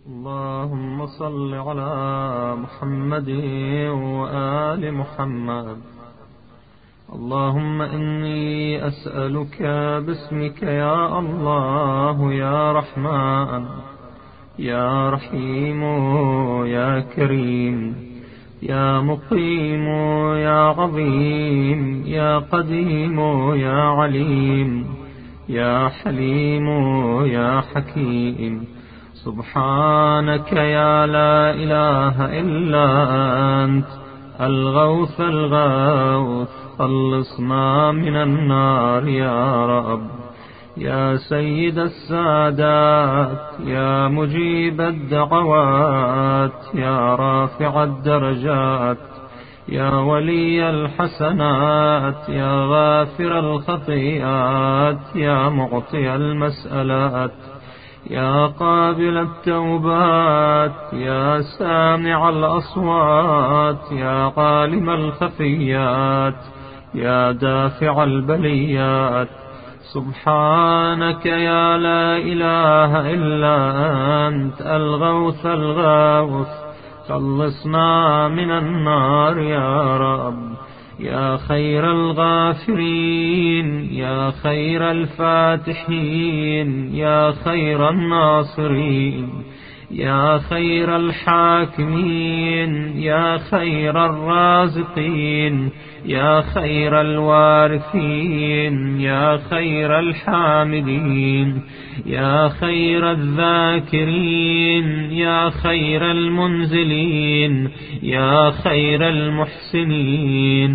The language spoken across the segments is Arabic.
اللهم صل على محمد وآل محمد. اللهم إني أسألك باسمك يا الله يا رحمن يا رحيم يا كريم يا مقيم يا عظيم يا قديم يا عليم يا حليم يا حكيم. سبحانك يا لا إله إلا أنت الغوث الغوث، خلصنا من النار يا رب. يا سيد السادات يا مجيب الدعوات يا رافع الدرجات يا ولي الحسنات يا غافر الخطيئات يا معطي المسألات يا قابل التوبات يا سامع الأصوات يا عالم الخفيات يا دافع البليات. سبحانك يا لا إله إلا أنت الغوث الغوث، خلصنا من النار يا رب. يا خير الغافرين يا خير الفاتحين يا خير الناصرين يا خير الحاكمين يا خير الرازقين يا خير الوارثين يا خير الحامدين يا خير الذاكرين يا خير المنزلين يا خير المحسنين.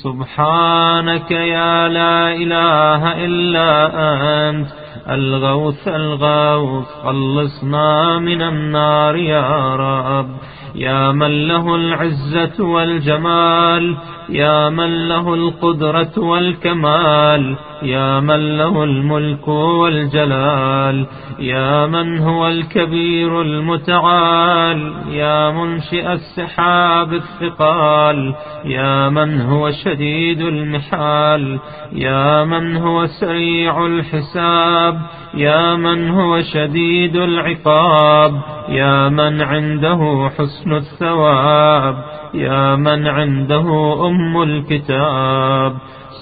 سبحانك يا لا إله إلا أنت الغوث الغوث، خلصنا من النار يا رب. يا من له العزة والجمال يا من له القدرة والكمال يا من له الملك والجلال يا من هو الكبير المتعال يا منشئ السحاب الثقال يا من هو شديد المحال يا من هو سريع الحساب يا من هو شديد العقاب يا من عنده حسن الثواب يا من عنده أم الكتاب.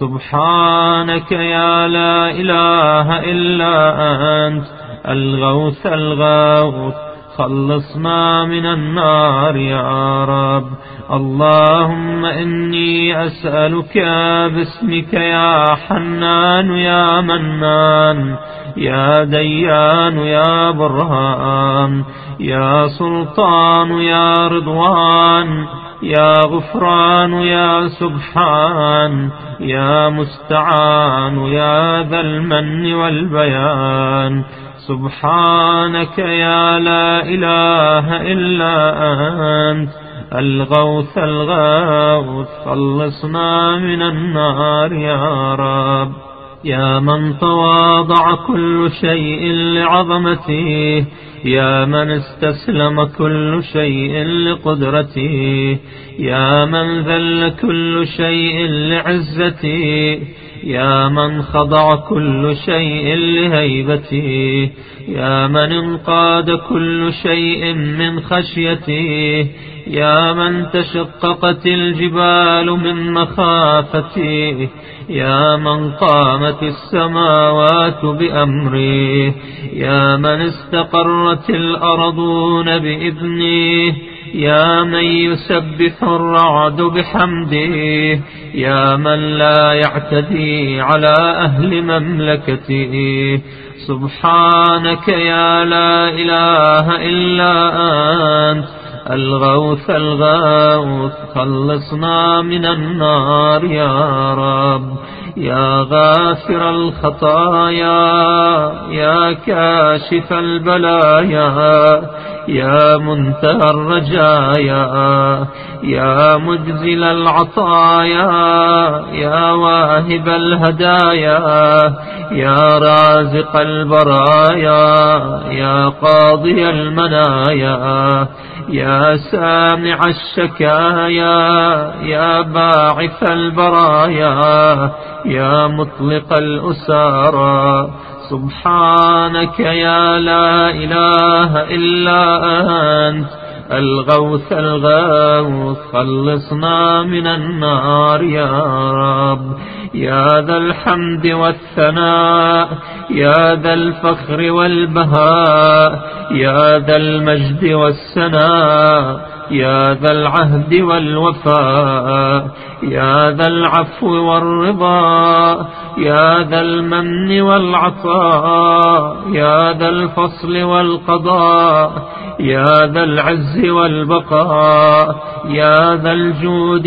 سبحانك يا لا إله إلا أنت الغوث الغوث، خلصنا من النار يا رب. اللهم إني أسألك باسمك يا حنان يا منان يا ديان يا برهان يا سلطان يا رضوان يا غفران يا سبحان يا مستعان يا ذا المن والبيان. سبحانك يا لا إله إلا أنت الغوث الغوث، خلصنا من النار يا رب. يا من تواضع كل شيء لعظمته يا من استسلم كل شيء لقدرته يا من ذل كل شيء لعزته يا من خضع كل شيء لهيبته يا من انقاد كل شيء من خشيته يا من تشققت الجبال من مخافته يا من قامت السماوات بأمره يا من استقرت الأرضون بإذنه يا من يسبح الرعد بحمده يا من لا يعتدي على أهل مملكته. سبحانك يا لا إله إلا أنت الغوث الغوث، خلصنا من النار يا رب. يا غافر الخطايا يا كاشف البلايا يا منتهى الرجايا يا مجزل العطايا يا واهب الهدايا يا رازق البرايا يا قاضي المنايا يا سامع الشكايا يا باعث البرايا يا مطلق الأسارى. سبحانك يا لا إله إلا أنت الغوث الغوث خلصنا من النار يا رب. يا ذا الحمد والثناء يا ذا الفخر والبهاء يا ذا المجد والسناء يا ذا العهد والوفاء يا ذا العفو والرضا يا ذا المن والعطاء يا ذا الفصل والقضاء يا ذا العز والبقاء يا ذا الجود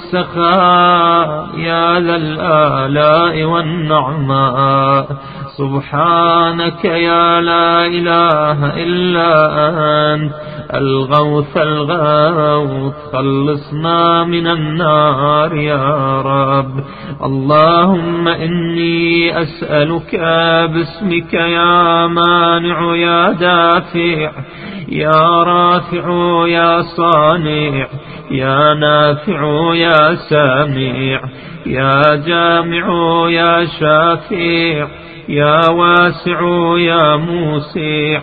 والسخاء يا ذا الآلاء والنعماء. سبحانك يا لا إله إلا أنت الغوث الغوث خلصنا من النار يا رب. اللهم إني أسألك باسمك يا مانع يا دافع يا رافع يا صانع يا نافع يا سامع يا جامع يا شافع يا واسع يا موسع.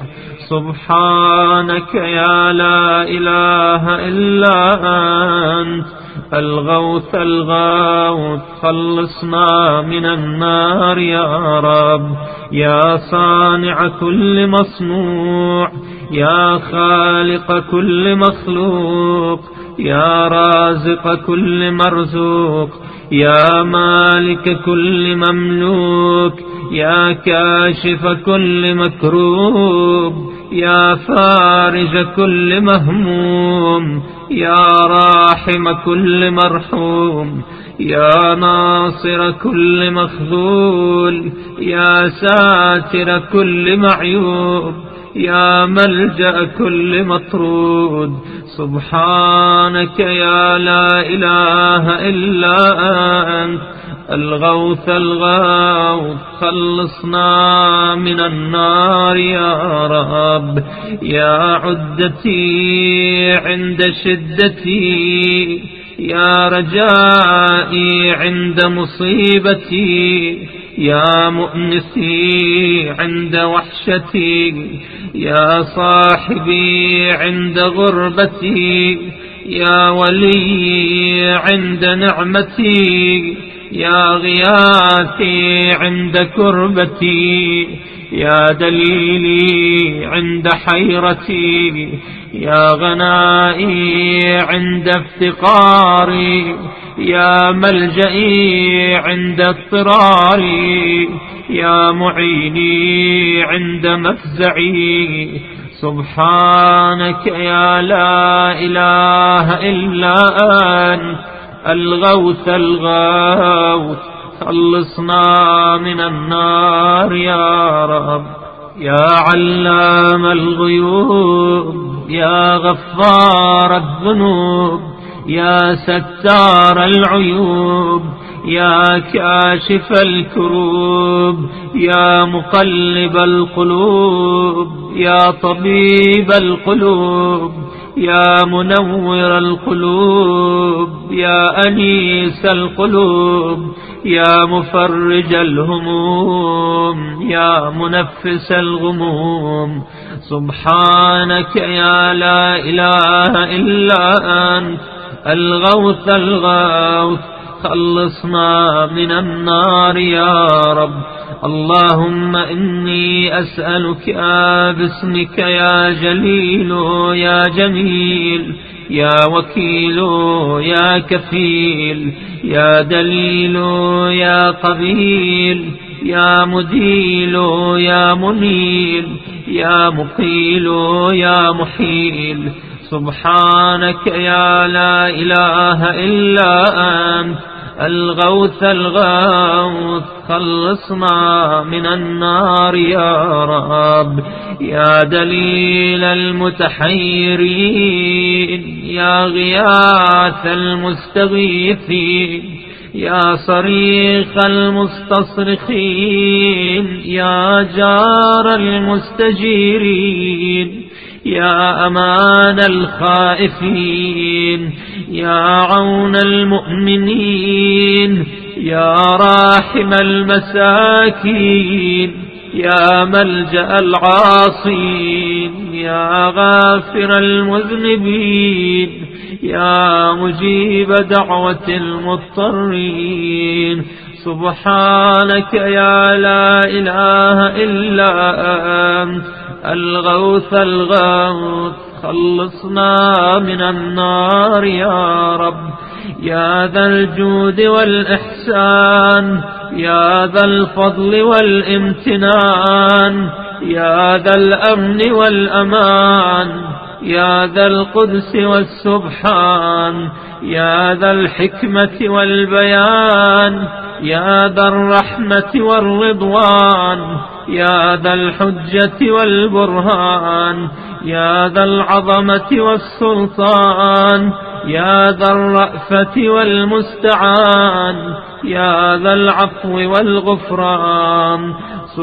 سبحانك يا لا إله إلا أنت الغوث الغوث خلصنا من النار يا رب. يا صانع كل مصنوع يا خالق كل مخلوق يا رازق كل مرزوق يا مالك كل مملوك يا كاشف كل مكروب يا فارج كل مهموم يا راحم كل مرحوم يا ناصر كل مخذول يا ساتر كل معيوب يا ملجأ كل مطرود. سبحانك يا لا إله إلا أنت الغوث الغوث خلصنا من النار يا رب. يا عدتي عند شدتي يا رجائي عند مصيبتي يا مؤنسي عند وحشتي يا صاحبي عند غربتي يا ولي عند نعمتي يا غياثي عند كربتي يا دليلي عند حيرتي يا غنائي عند افتقاري يا ملجئي عند اضطراري يا معيني عند مفزعي. سبحانك يا لا إله إلا أنت الغوث الغوث خلصنا من النار يا رب. يا علام الغيوب يا غفار الذنوب يا ستار العيوب يا كاشف الكروب يا مقلب القلوب يا طبيب القلوب يا منور القلوب يا أنيس القلوب يا مفرج الهموم يا منفس الغموم. سبحانك يا لا إله إلا أنت الغوث الغوث خلصنا من النار يا رب. اللهم إني أسألك باسمك يا جليل يا جميل يا وكيل يا كفيل يا دليل يا قبيل يا مديل يا منيل يا مقيل يا محيل. سبحانك يا لا إله إلا أنت الغوث الغوث خلصنا من النار يا رب. يا دليل المتحيرين يا غياث المستغيثين يا صريخ المستصرخين يا جار المستجيرين يا أمان الخائفين يا عون المؤمنين يا راحم المساكين يا ملجأ العاصين، يا غافر المذنبين، يا مجيب دعوة المضطرين. سبحانك يا لا إله إلا أنت الغوث الغوث، خلصنا من النار يا رب. يا ذا الجود والإحسان، يا ذا الفضل والامتنان، يا ذا الأمن والأمان، يا ذا القدس والسبحان، يا ذا الحكمة والبيان، يا ذا الرحمة والرضوان، يا ذا الحجة والبرهان، يا ذا العظمة والسلطان، يا ذا الرأفة والمستعان، يا ذا العفو والغفران.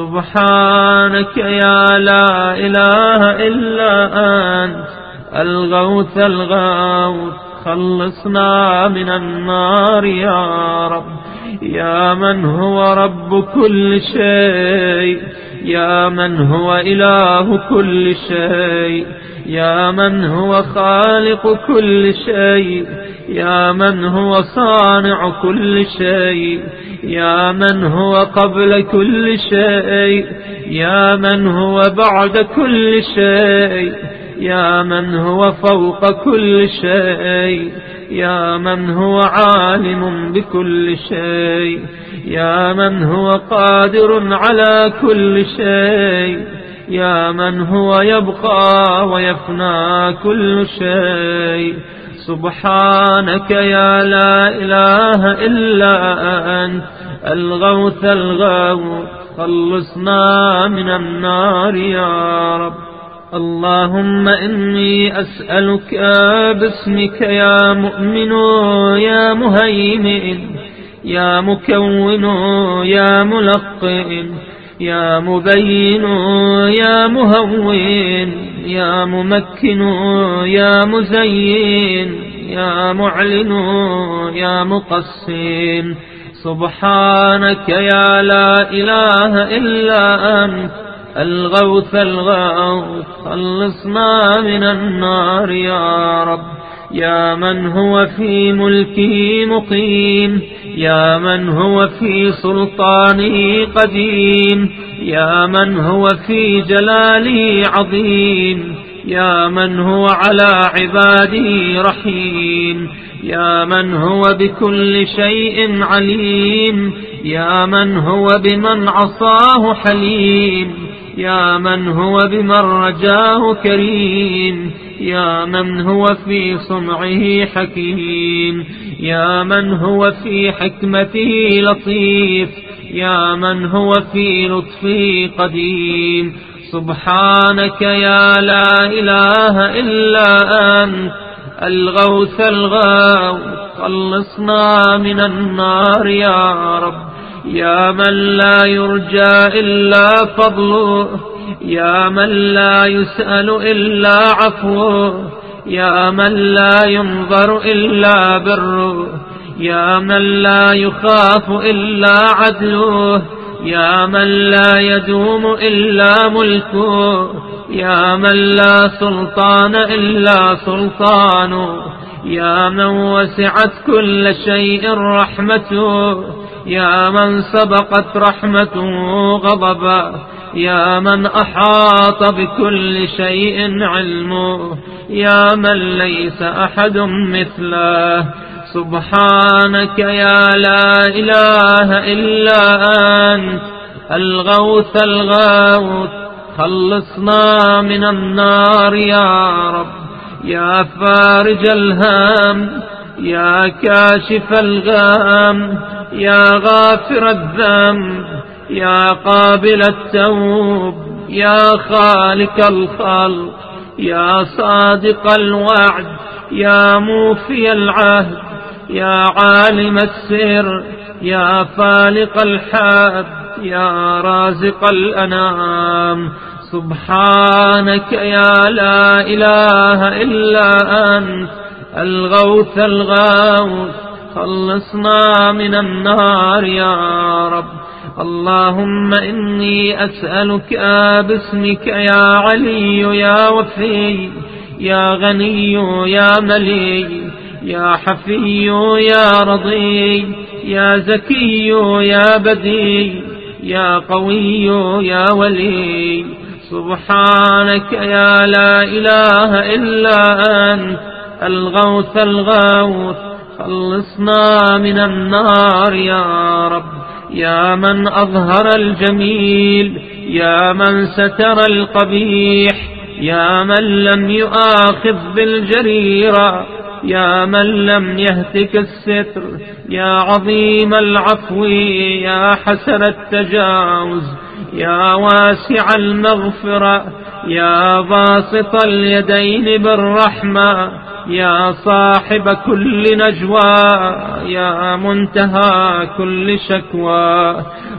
سبحانك يا لا إله إلا أنت الغوث الغوث، خلصنا من النار يا رب. يا من هو رب كل شيء، يا من هو إله كل شيء، يا من هو خالق كل شيء، يا من هو صانع كل شيء، يا من هو قبل كل شيء، يا من هو بعد كل شيء، يا من هو فوق كل شيء، يا من هو عالم بكل شيء، يا من هو قادر على كل شيء، يا من هو يبقى ويفنى كل شيء. سبحانك يا لا إله إلا أنت الغوث الغوث، خلصنا من النار يا رب. اللهم إني أسألك باسمك يا مؤمن يا مهيمن يا مكون يا ملقن يا مبين يا مهون يا ممكن يا مزين يا معلن يا مقسم. سبحانك يا لا إله إلا أنت الغوث الغوث، خلصنا من النار يا رب. يا من هو في ملكه مقيم، يا من هو في سلطانه قديم، يا من هو في جلاله عظيم، يا من هو على عباده رحيم، يا من هو بكل شيء عليم، يا من هو بمن عصاه حليم، يا من هو بمن رجاه كريم، يا من هو في صنعه حكيم، يا من هو في حكمته لطيف، يا من هو في لطفه قديم. سبحانك يا لا إله إلا أنت الغوث الغوث، خلصنا من النار يا رب. يا من لا يرجى إلا فضله، يا من لا يسأل إلا عفوه، يا من لا ينظر إلا بره، يا من لا يخاف إلا عدله، يا من لا يدوم إلا ملكه، يا من لا سلطان إلا سلطانه، يا من وسعت كل شيء رحمته، يا من سبقت رحمته غضبا، يا من أحاط بكل شيء علمه، يا من ليس أحد مثله. سبحانك يا لا إله إلا أنت الغوث الغوث، خلصنا من النار يا رب. يا فارج الهم، يا كاشف الغم، يا غافر الذنب، يا قابل التوب، يا خالق الخلق، يا صادق الوعد، يا موفي العهد، يا عالم السر، يا فالق الحب، يا رازق الأنام. سبحانك يا لا إله إلا أنت الغوث الغوث، خلصنا من النار يا رب. اللهم إني أسألك باسمك يا علي يا وفي يا غني يا ملي يا حفي يا رضي يا زكي يا بدي يا قوي يا ولي سبحانك يا لا إله إلا أنت الغوث الغوث خلصنا من النار يا رب يا من أظهر الجميل يا من ستر القبيح يا من لم يؤاخذ بالجريرة يا من لم يهتك الستر يا عظيم العفو يا حسن التجاوز يا واسع المغفرة يا باسط اليدين بالرحمة يا صاحب كل نجوى يا منتهى كل شكوى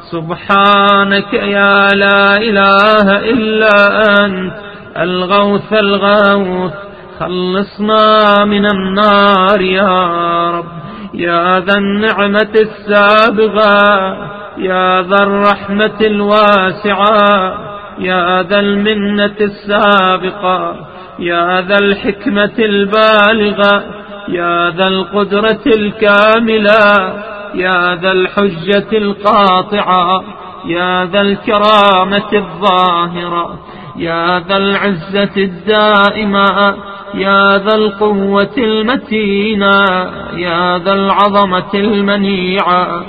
سبحانك يا لا إله إلا أنت الغوث الغوث خلصنا من النار يا رب يا ذا النعمة السابغة يا ذا الرحمة الواسعة يا ذا المنة السابقة يا ذا الحكمة البالغة يا ذا القدرة الكاملة يا ذا الحجة القاطعة يا ذا الكرامة الظاهرة يا ذا العزة الدائمة يا ذا القوة المتينة يا ذا العظمة المنيعة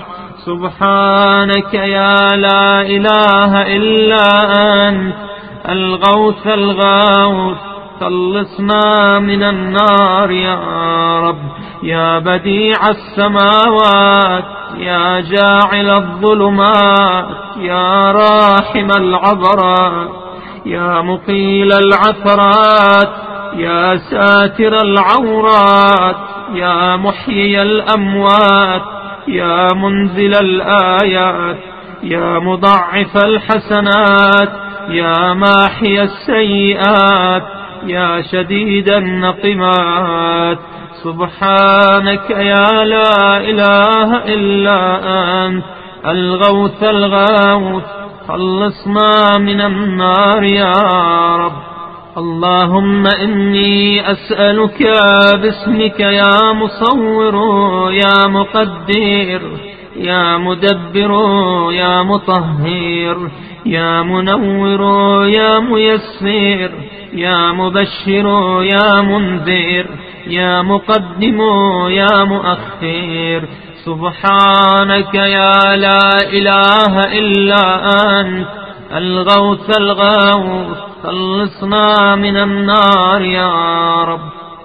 سبحانك يا لا إله إلا أنت الغوث الغوث خلصنا من النار يا رب يا بديع السماوات يا جاعل الظلمات يا راحم العبرات يا مقيل العثرات يا ساتر العورات يا محيي الأموات يا منزل الآيات يا مضاعف الحسنات يا ماحي السيئات يا شديد النقمات سبحانك يا لا إله إلا أنت الغوث الغوث خلصنا من النار يا رب اللهم إني أسألك باسمك يا مصور يا مقدر يا مدبر يا مطهر يا منور يا ميسر يا مبشر يا منذر يا مقدم يا مؤخر سبحانك يا لا إله إلا أنت الغوث الغوث خلصنا من النار يا رب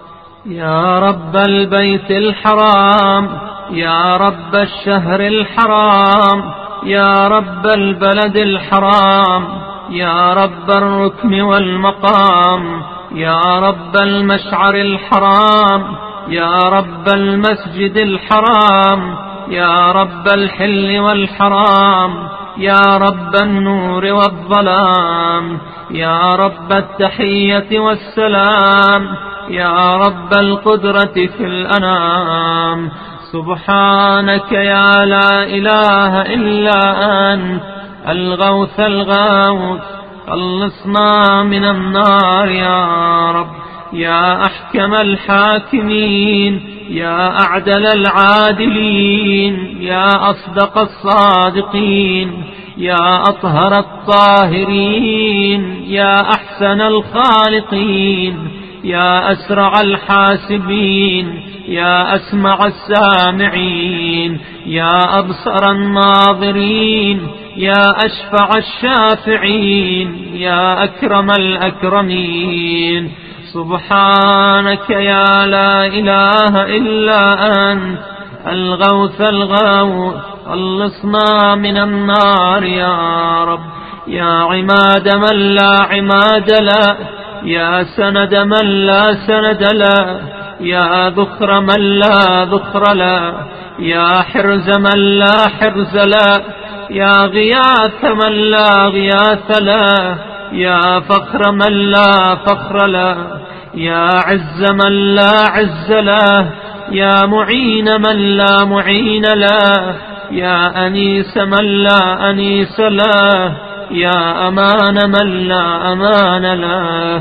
يا رب البيت الحرام يا رب الشهر الحرام يا رب البلد الحرام يا رب الركن والمقام يا رب المشعر الحرام يا رب المسجد الحرام يا رب الحل والحرام يا رب النور والظلام يا رب التحية والسلام يا رب القدرة في الأنام سبحانك يا لا إله إلا أنت الغوث الغوث خلصنا من النار يا رب يا أحكم الحاكمين يا أعدل العادلين يا أصدق الصادقين يا أطهر الطاهرين يا أحسن الخالقين يا أسرع الحاسبين يا أسمع السامعين يا أبصر الناظرين يا أشفع الشافعين يا أكرم الأكرمين سبحانك يا لا إله إلا أنت الغوث الغوث خلصنا من النار يا رب يا عماد من لا عماد له يا سند من لا سند له يا ذخر من لا ذخر له يا حرز من لا حرز له يا غياث من لا غياث له يا فخر من لا فخر له يا عز من لا عز له يا معين من لا معين له يا أنيس من لا أنيس له، يا أمان من لا أمان له.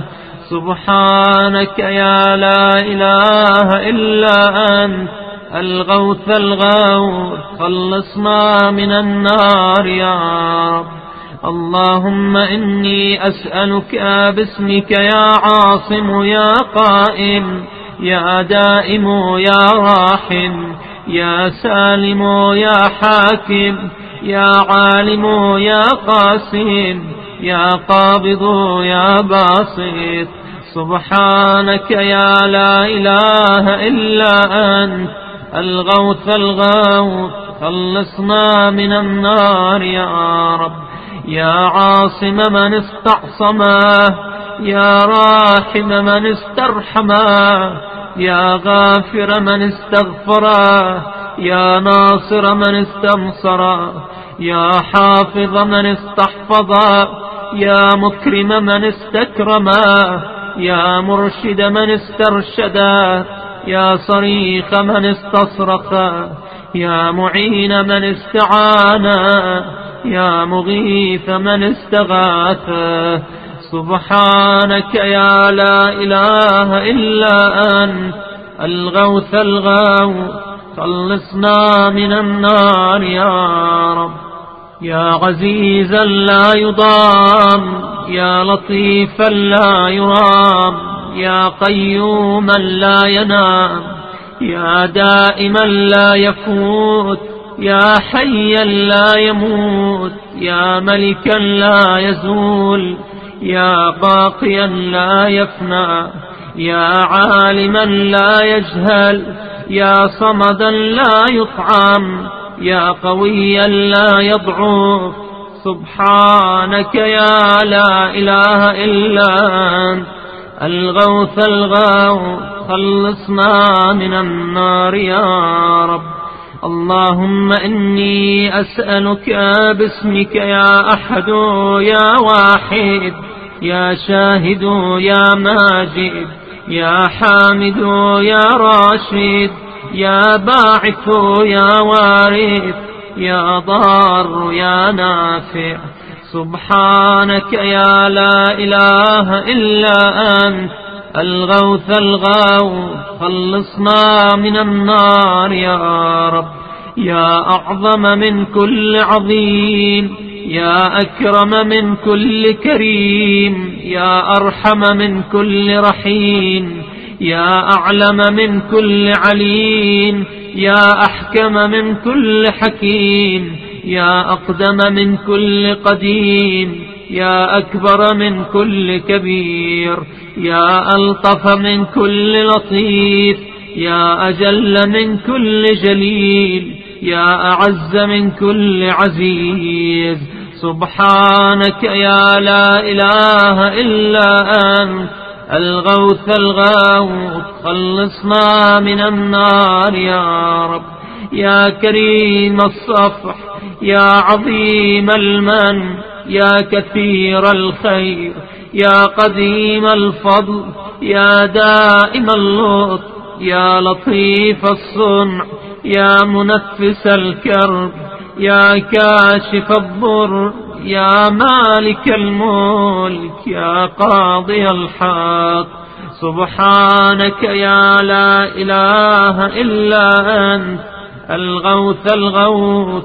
سبحانك يا لا إله إلا أنت الغوث الغوث، خلصنا من النار يا رب. اللهم إني أسألك باسمك يا عاصم يا قائم، يا دائم يا راحم، يا سالم يا حاكم، يا عالم يا قاسم، يا قابض يا باسط. سبحانك يا لا إله إلا أنت الغوث الغوث، خلصنا من النار يا رب. يا عاصم من استعصمه، يا راحم من استرحمه، يا غافر من استغفره، يا ناصر من استنصره، يا حافظ من استحفظه، يا مكرم من استكرمه، يا مرشد من استرشده، يا صريخ من استصرخه، يا معين من استعانه، يا مغيث من استغاثه. سبحانك يا لا إله إلا أنت الغوث الغوث، خلصنا من النار يا رب. يا عزيزا لا يضام، يا لطيفا لا يرام، يا قيوما لا ينام، يا دائما لا يفوت، يا حيا لا يموت، يا ملكا لا يزول، يا باقيا لا يفنى، يا عالما لا يجهل، يا صمدا لا يطعم، يا قويا لا يضعف. سبحانك يا لا إله إلا أنت الغوث الغوث، خلصنا من النار يا رب. اللهم إني أسألك باسمك يا أحد يا واحد، يا شاهد يا ماجد، يا حامد يا راشد، يا باعث يا وارث، يا ضار يا نافع. سبحانك يا لا إله إلا أنت الغوث الغوث، خلصنا من النار يا رب. يا أعظم من كل عظيم، يا أكرم من كل كريم، يا أرحم من كل رحيم، يا أعلم من كل عليم، يا أحكم من كل حكيم، يا أقدم من كل قديم، يا أكبر من كل كبير، يا ألطف من كل لطيف، يا أجل من كل جليل، يا أعز من كل عزيز. سبحانك يا لا إله إلا أنت الغوث الغوث، خلصنا من النار يا رب. يا كريم الصفح، يا عظيم المن، يا كثير الخير، يا قديم الفضل، يا دائم اللطف، يا لطيف الصنع، يا منفس الكرب، يا كاشف الضر، يا مالك الملك، يا قاضي الحق. سبحانك يا لا إله إلا أنت الغوث الغوث،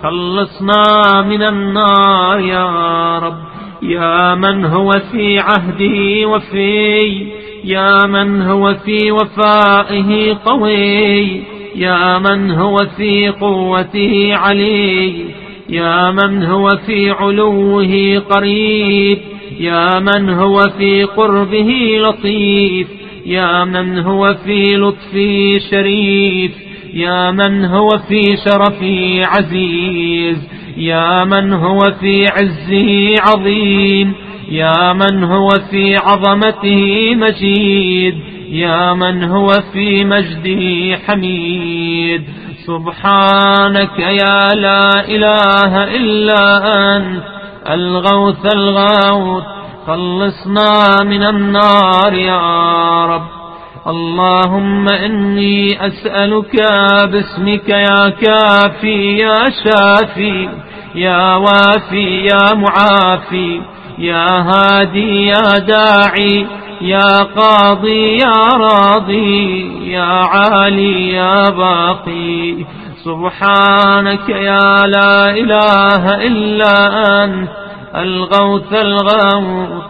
خلصنا من النار يا رب. يا من هو في عهده وفي، يا من هو في وفائه قوي، يا من هو في قوته علي، يا من هو في علوه قريب، يا من هو في قربه لطيف، يا من هو في لطفه شريف، يا من هو في شرفه عزيز، يا من هو في عزه عظيم، يا من هو في عظمته مجيد، يا من هو في مجده حميد. سبحانك يا لا إله إلا أنت الغوث الغوث، خلصنا من النار يا رب. اللهم إني أسألك باسمك يا كافي يا شافي يا وافي يا معافي يا هادي يا داعي يا قاضي يا راضي يا عالي يا باقي، سبحانك يا لا إله إلا أنت الغوث الغوث،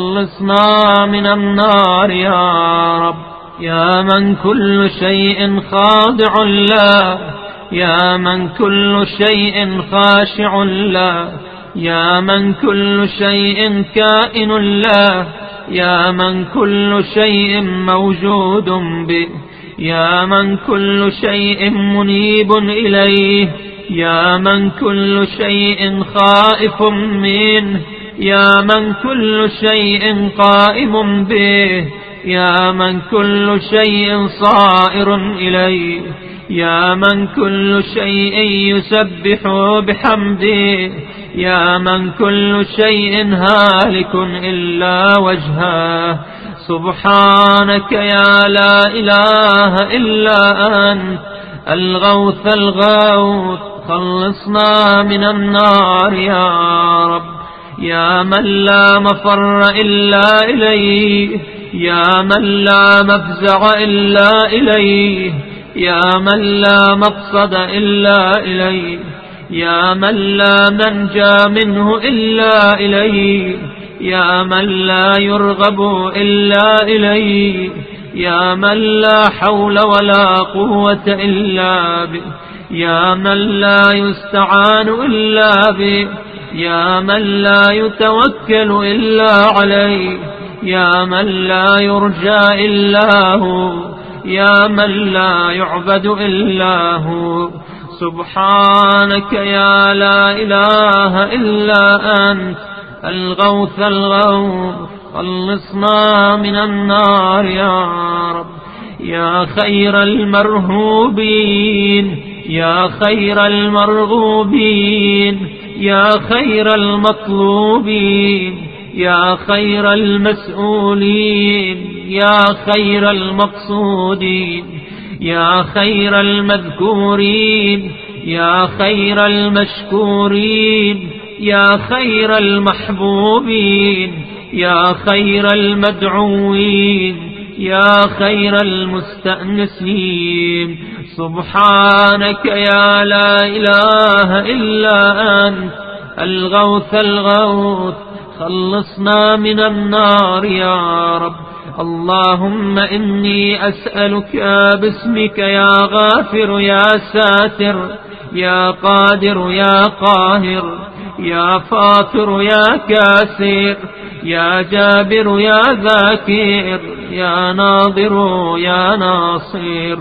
خلصنا من النار يا رب. يا من كل شيء خاضع له، يا من كل شيء خاشع له، يا من كل شيء كائن له، يا من كل شيء موجود به، يا من كل شيء منيب إليه، يا من كل شيء خائف منه، يا من كل شيء قائم به، يا من كل شيء صائر إليه، يا من كل شيء يسبح بحمده، يا من كل شيء هالك إلا وجهه، سبحانك يا لا إله إلا أنت الغوث الغوث، خلصنا من النار يا رب. يا من لا مفر إلا إليه، يا من لا مفزع إلا إليه، يا من لا مقصد إلا إليه، يا من لا منجى منه إلا إليه، يا من لا يرغب إلا إليه، يا من لا حول ولا قوة إلا به، يا من لا يستعان إلا به، يا من لا يتوكل إلا عليه، يا من لا يرجى إلا هو، يا من لا يعبد إلا هو، سبحانك يا لا إله إلا أنت الغوث الغوث، خلصنا من النار يا رب. يا خير المرهوبين، يا خير المرغوبين، يا خير المطلوبين، يا خير المسؤولين، يا خير المقصودين، يا خير المذكورين، يا خير المشكورين، يا خير المحبوبين، يا خير المدعوين، يا خير المستأنسين، سبحانك يا لا إله إلا أنت الغوث الغوث، خلصنا من النار يا رب. اللهم إني أسألك باسمك يا غافر يا ساتر يا قادر يا قاهر يا فاطر يا كاسر يا جابر يا ذاكر يا ناظر يا ناصر،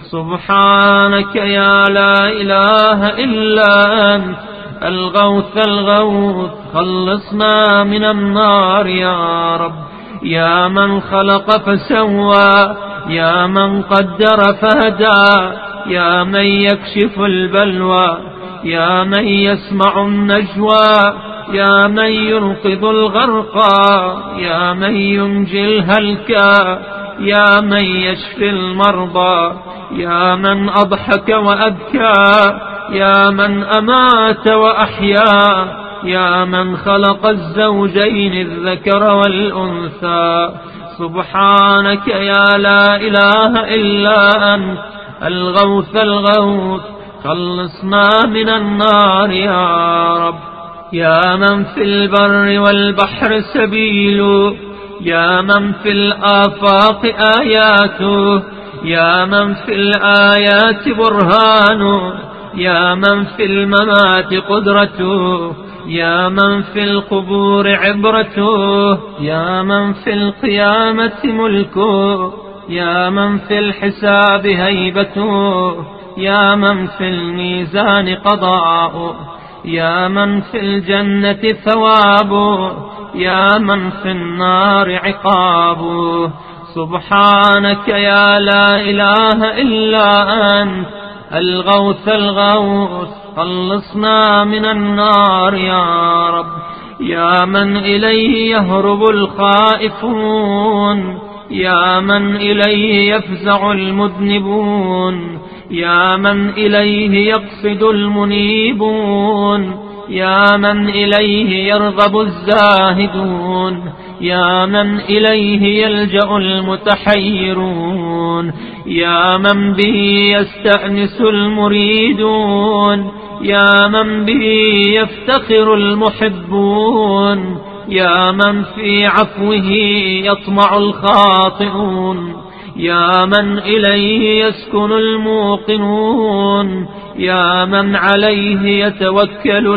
سبحانك يا لا إله إلا أنت الغوث الغوث، خلصنا من النار يا رب. يا من خلق فسوى، يا من قدر فهدى، يا من يكشف البلوى، يا من يسمع النجوى، يا من ينقذ الغرقى، يا من ينجي الهلكى، يا من يشفي المرضى، يا من أضحك وأبكى، يا من أمات وأحيا، يا من خلق الزوجين الذكر والأنثى، سبحانك يا لا إله إلا أنت الغوث الغوث، خلصنا من النار يا رب. يا من في البر والبحر سبيله، يا من في الآفاق آياته، يا من في الآيات برهانه، يا من في الممات قدرته، يا من في القبور عبرته، يا من في القيامة ملكه، يا من في الحساب هيبته، يا من في الميزان قضاءه، يا من في الجنة ثوابه، يا من في النار عقابه، سبحانك يا لا إله إلا أنت الغوث الغوث، خلصنا من النار يا رب. يا من إليه يهرب الخائفون، يا من إليه يفزع المذنبون، يا من إليه يقصد المنيبون، يا من إليه يرغب الزاهدون، يا من إليه يلجأ المتحيرون، يا من به يستأنس المريدون، يا من به يفتخر المحبون، يا من في عفوه يطمع الخاطئون، يا من إليه يسكن الموقنون، يا من عليه يتوكل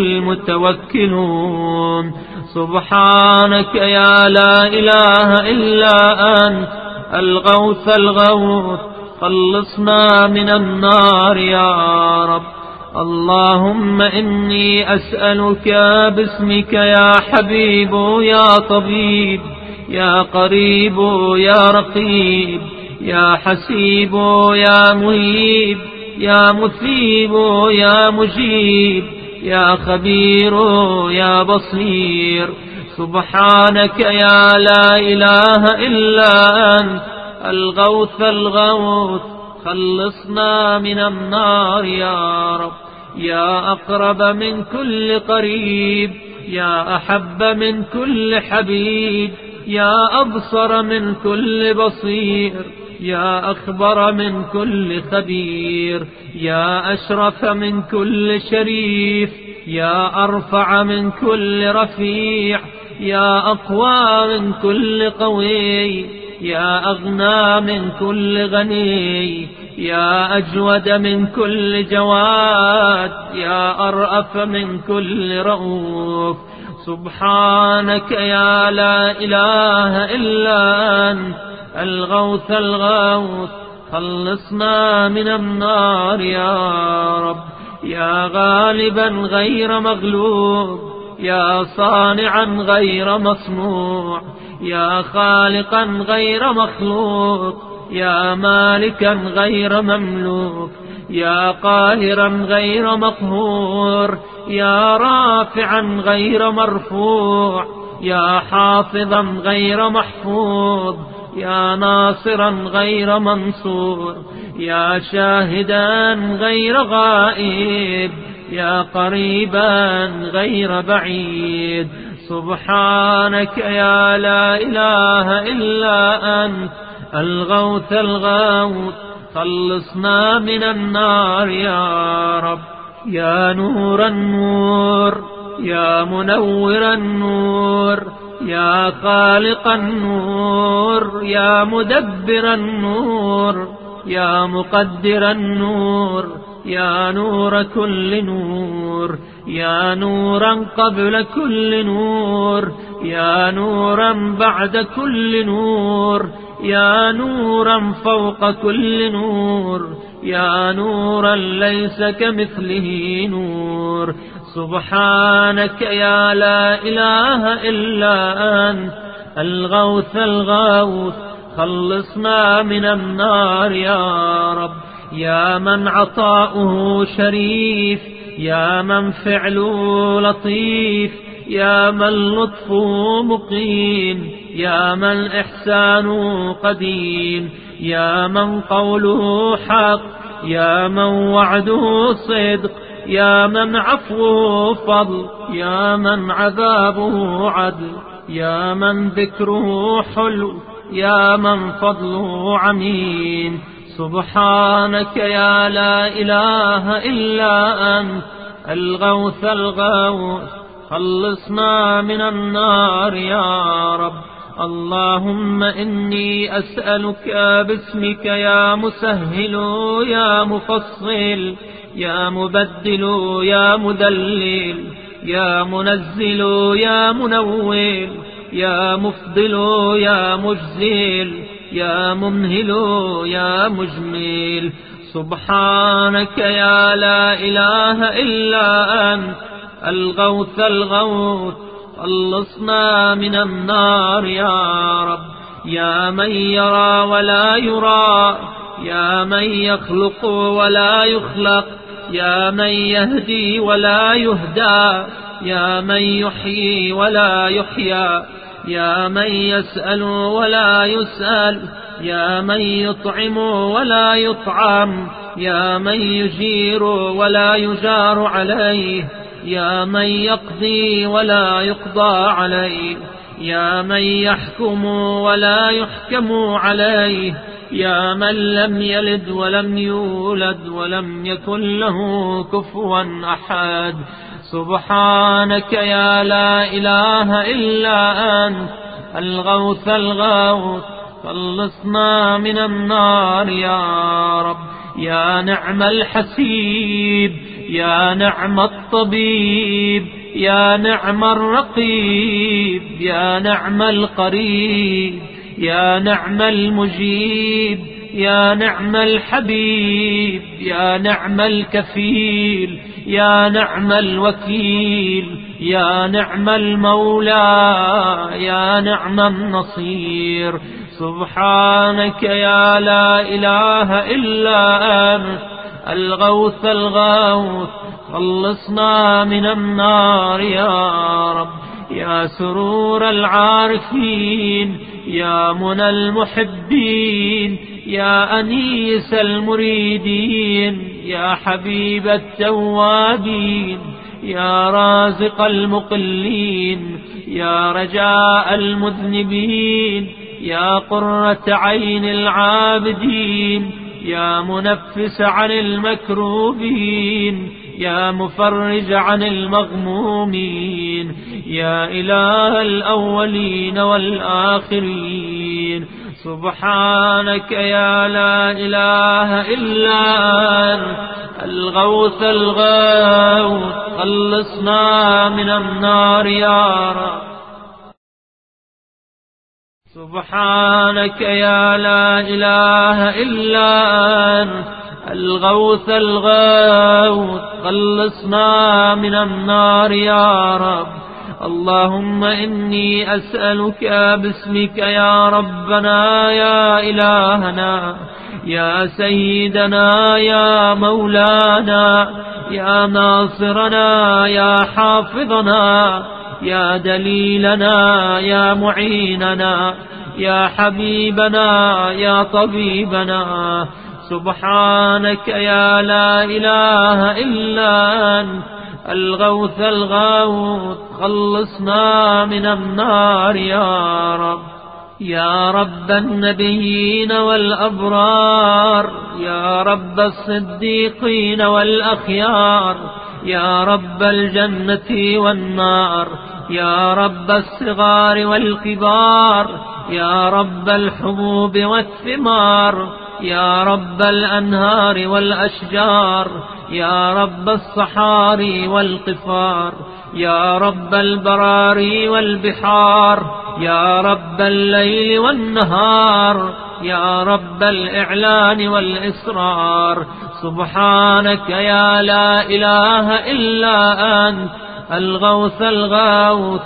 المتوكلون. سبحانك يا لا إله إلا أنت الغوث الغوث، خلصنا من النار يا رب. اللهم إني أسألك باسمك يا حبيب يا طبيب، يا قريب يا رقيب، يا حسيب يا مهيب، يا مثيب يا مجيب، يا خبير يا بصير. سبحانك يا لا إله إلا أنت الغوث الغوث، خلصنا من النار يا رب. يا أقرب من كل قريب، يا أحب من كل حبيب، يا أبصر من كل بصير، يا أخبر من كل خبير، يا أشرف من كل شريف، يا أرفع من كل رفيع، يا أقوى من كل قوي، يا أغنى من كل غني، يا أجود من كل جواد، يا أرأف من كل رؤوف. سبحانك يا لا إله إلا أنت الغوث الغوث، خلصنا من النار يا رب. يا غالبا غير مغلوب، يا صانعا غير مصنوع، يا خالقا غير مخلوق، يا مالكا غير مملوك، يا قاهرا غير مقهور، يا رافعا غير مرفوع، يا حافظا غير محفوظ، يا ناصرا غير منصور، يا شاهدا غير غائب، يا قريبا غير بعيد. سبحانك يا لا إله إلا أنت الغوث الغوث، خلصنا من النار يا رب. يا نور النور، يا منور النور، يا خالق النور، يا مدبر النور، يا مقدر النور، يا نور كل نور، يا نورا قبل كل نور، يا نورا بعد كل نور، يا نورا فوق كل نور، يا نورا ليس كمثله نور. سبحانك يا لا إله إلا أنت الغوث الغوث، خلصنا من النار يا رب. يا من عطاؤه شريف، يا من فعله لطيف، يا من لطفه مقيم، يا من إحسانه قديم، يا من قوله حق، يا من وعده صدق، يا من عفوه فضل، يا من عذابه عدل، يا من ذكره حلو، يا من فضله عميم. سبحانك يا لا إله إلا أنت الغوث الغوث، خلصنا من النار يا رب. اللهم إني أسألك باسمك يا مسهل يا مفصل، يا مبدل يا مذلل، يا منزل يا منول، يا مفضل يا مجزل، يا ممهل يا مجمل. سبحانك يا لا إله إلا أنت الغوث الغوث، خلصنا من النار يا رب. يا من يرى ولا يرى، يا من يخلق ولا يخلق، يا من يهدي ولا يهدى، يا من يحيي ولا يحيى، يا من يسأل ولا يسأل، يا من يطعم ولا يطعم، يا من يجير ولا يجار عليه، يا من يقضي ولا يقضى عليه، يا من يحكم ولا يحكم عليه، يا من لم يلد ولم يولد ولم يكن له كفوا أحد. سبحانك يا لا إله إلا أنت الغوث الغوث، خلصنا من النار يا رب. يا نعم الحسيب، يا نعم الطبيب، يا نعم الرقيب، يا نعم القريب، يا نعم المجيب، يا نعم الحبيب، يا نعم الكفيل، يا نعم الوكيل، يا نعم المولى، يا نعم النصير. سبحانك يا لا إله إلا أنت الغوث الغوث، خلصنا من النار يا رب. يا سرور العارفين، يا منى المحبين، يا أنيس المريدين، يا حبيب التوابين، يا رازق المقلين، يا رجاء المذنبين، يا قرة عين العابدين، يا منفس عن المكروبين، يا مفرج عن المغمومين، يا إله الأولين والآخرين. سبحانك يا لا إله إلا أنت الغوث الغوث، خلصنا من النار يا رب. سبحانك يا لا إله إلا أنت الغوث الغوث، خلصنا من النار يا رب. اللهم إني أسألك باسمك يا ربنا يا إلهنا يا سيدنا يا مولانا يا ناصرنا يا حافظنا يا دليلنا يا معيننا يا حبيبنا يا طبيبنا. سبحانك يا لا إله إلا أنت الغوث الغوث، خلصنا من النار يا رب. يا رب النبيين والأبرار، يا رب الصديقين والأخيار، يا رب الجنة والنار، يا رب الصغار والكبار، يا رب الحبوب والثمار، يا رب الأنهار والأشجار، يا رب الصحاري والقفار، يا رب البراري والبحار، يا رب الليل والنهار، يا رب الإعلان والإسرار. سبحانك يا لا إله إلا أنت الغوث الغوث،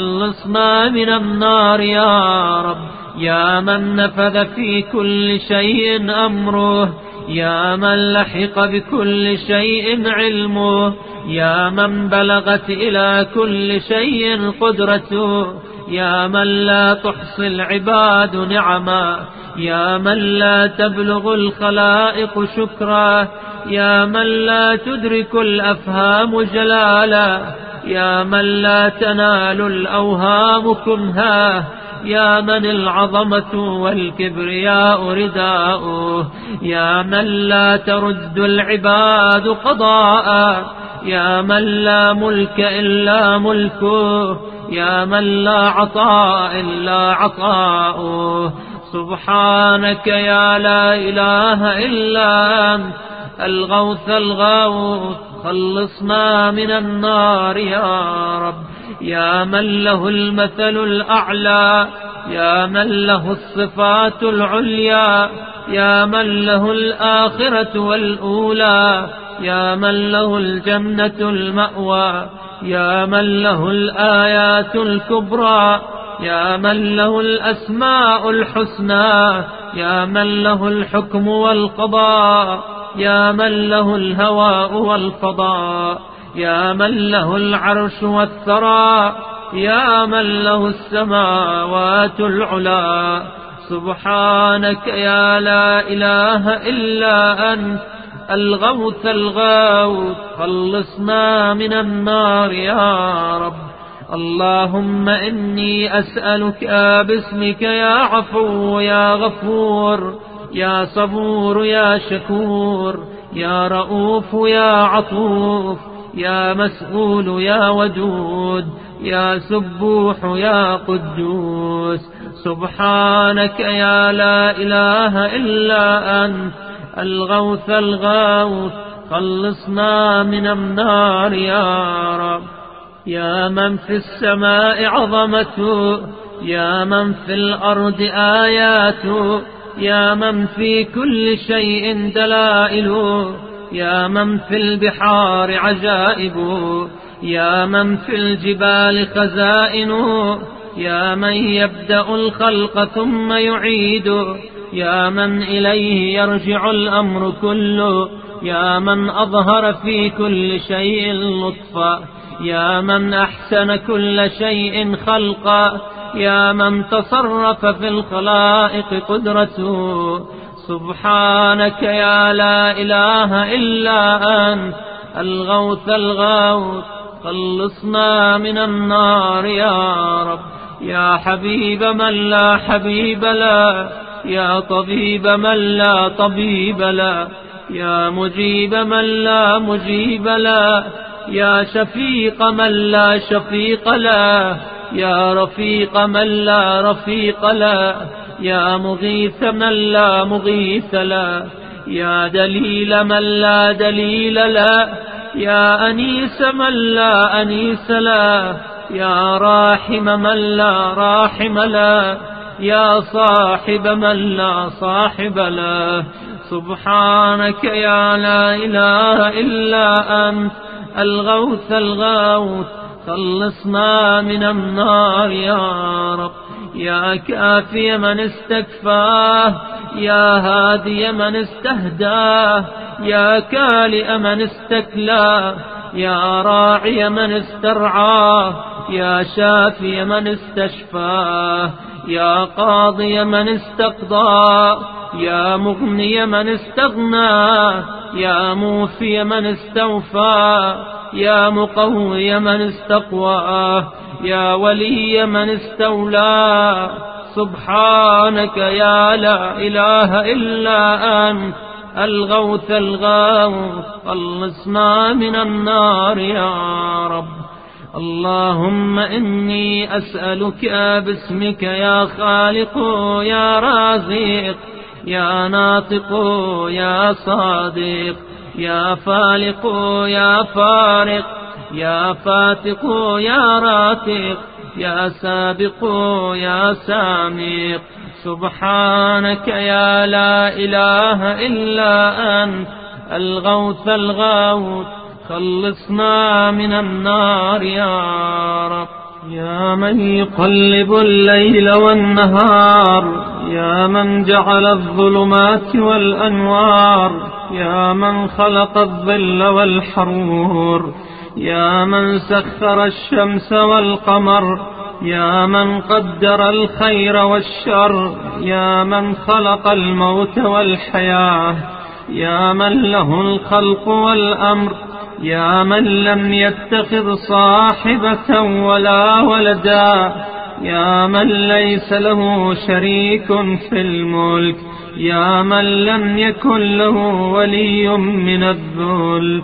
خلصنا من النار يا رب. يا من نفذ في كل شيء أمره، يا من لحق بكل شيء علمه، يا من بلغت إلى كل شيء قدرته، يا من لا تحصي العباد نعما، يا من لا تبلغ الخلائق شكرا، يا من لا تدرك الأفهام جلالا، يا من لا تنال الأوهام كنها، يا من العظمة والكبرياء رداؤه، يا من لا ترد العباد قضاء، يا من لا ملك إلا ملكه، يا من لا عطاء إلا عطاؤه. سبحانك يا لا إله إلا أنت الغوث الغوث، خلصنا من النار يا رب. يا من له المثل الأعلى، يا من له الصفات العليا، يا من له الآخرة والأولى، يا من له الجنة المأوى، يا من له الآيات الكبرى، يا من له الأسماء الحسنى، يا من له الحكم والقضاء، يا من له الهواء والفضاء، يا من له العرش والثرى، يا من له السماوات العلا. سبحانك يا لا إله إلا أنت الغوث الغوث، خلصنا من النار يا رب. اللهم إني أسألك باسمك يا عفو يا غفور، يا صبور يا شكور، يا رؤوف يا عطوف، يا مسؤول يا ودود، يا سبوح يا قدوس. سبحانك يا لا إله إلا أنت الغوث الغوث، خلصنا من النار يا رب. يا من في السماء عظمته، يا من في الأرض آياته، يا من في كل شيء دلائله، يا من في البحار عجائبه، يا من في الجبال خزائنه، يا من يبدأ الخلق ثم يعيده، يا من إليه يرجع الأمر كله، يا من أظهر في كل شيء لطفا، يا من أحسن كل شيء خلقا، يا من تصرف في الخلائق قدرته. سبحانك يا لا إله إلا أنت الغوث الغوث، خلصنا من النار يا رب. يا حبيب من لا حبيب له، يا طبيب من لا طبيب له، يا مجيب من لا مجيب له، يا شفيق من لا شفيق له، يا رفيق من لا رفيق له، يا مغيث من لا مغيث له، يا دليل من لا دليل له، يا أنيس من لا أنيس له، يا راحم من لا راحم له، يا صاحب من لا صاحب له. سبحانك يا لا إله إلا أنت الغوث الغوث، خلصنا من النار يا رب. يا كافي من استكفاه، يا هادي من استهداه، يا كالئ من استكلاه، يا راعي من استرعاه، يا شافي من استشفاه، يا قاضي من استقضاه، يا مغني من استغناه، يا موفي من استوفاه، يا مقوي من استقواه، يا ولي من استولاه. سبحانك يا لا إله إلا أنت الغوث الغوث، خلصنا من النار يا رب. اللهم إني أسألك باسمك يا خالق يا رازق، يا ناطق يا صادق، يا فالق يا فارق، يا فاتق يا راتق، يا سابق يا سامق. سبحانك يا لا إله إلا أنت الغوث الغوث، خلصنا من النار يا رب. يا من يقلب الليل والنهار، يا من جعل الظلمات والأنوار، يا من خلق الظل والحرور، يا من سخر الشمس والقمر، يا من قدر الخير والشر، يا من خلق الموت والحياة، يا من له الخلق والأمر، يا من لم يتخذ صاحبة ولا ولدا، يا من ليس له شريك في الملك، يا من لم يكن له ولي من الذل.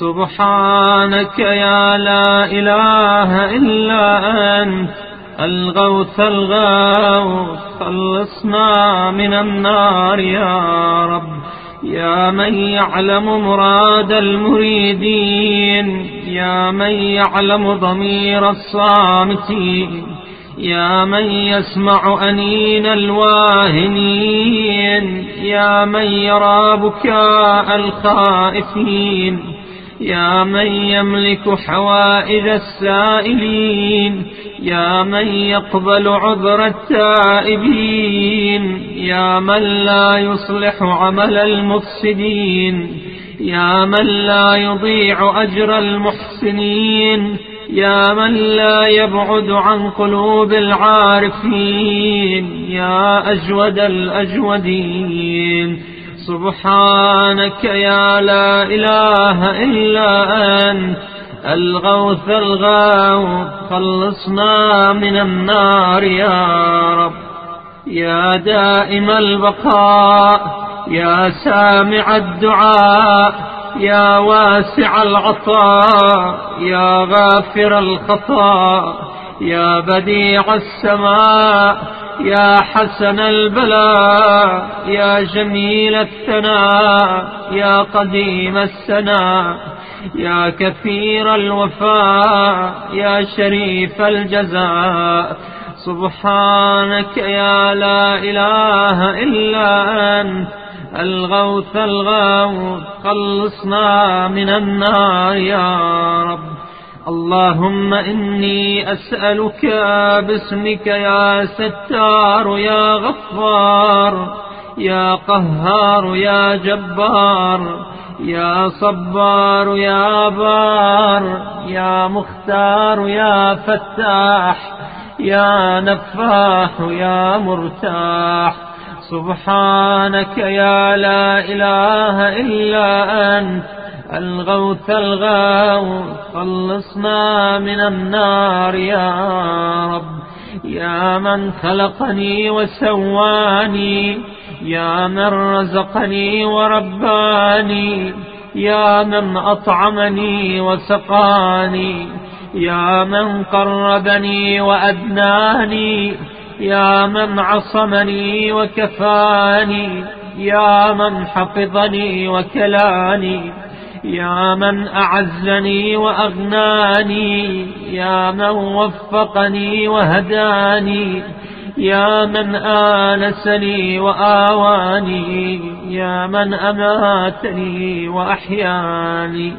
سبحانك يا لا إله إلا أنت الغوث الغوث، خلصنا من النار يا رب. يا من يعلم مراد المريدين، يا من يعلم ضمير الصامتين، يا من يسمع أنين الواهنين، يا من يرى بكاء الخائفين، يا من يملك حوائج السائلين، يا من يقبل عذر التائبين، يا من لا يصلح عمل المفسدين، يا من لا يضيع أجر المحسنين، يا من لا يبعد عن قلوب العارفين، يا أجود الأجودين. سبحانك يا لا إله إلا أنت الغوث الغوث، خلصنا من النار يا رب. يا دائم البقاء، يا سامع الدعاء، يا واسع العطاء، يا غافر الخطا، يا بديع السماء، يا حسن البلاء، يا جميل الثناء، يا قديم السناء، يا كثير الوفاء، يا شريف الجزاء. سبحانك يا لا إله إلا أنت الغوث الغوث، خلصنا من النار يا رب. اللهم إني أسألك باسمك يا ستار يا غفار، يا قهار يا جبار، يا صبار يا بار، يا مختار يا فتاح، يا نفاح يا مرتاح. سبحانك يا لا إله إلا أنت الغوث الغوث، خلصنا من النار يا رب. يا من خلقني وسواني، يا من رزقني ورباني، يا من أطعمني وسقاني، يا من قربني وأدناني، يا من عصمني وكفاني، يا من حفظني وكلاني، يا من أعزني وأغناني، يا من وفقني وهداني، يا من آنسني وآواني، يا من أماتني وأحياني.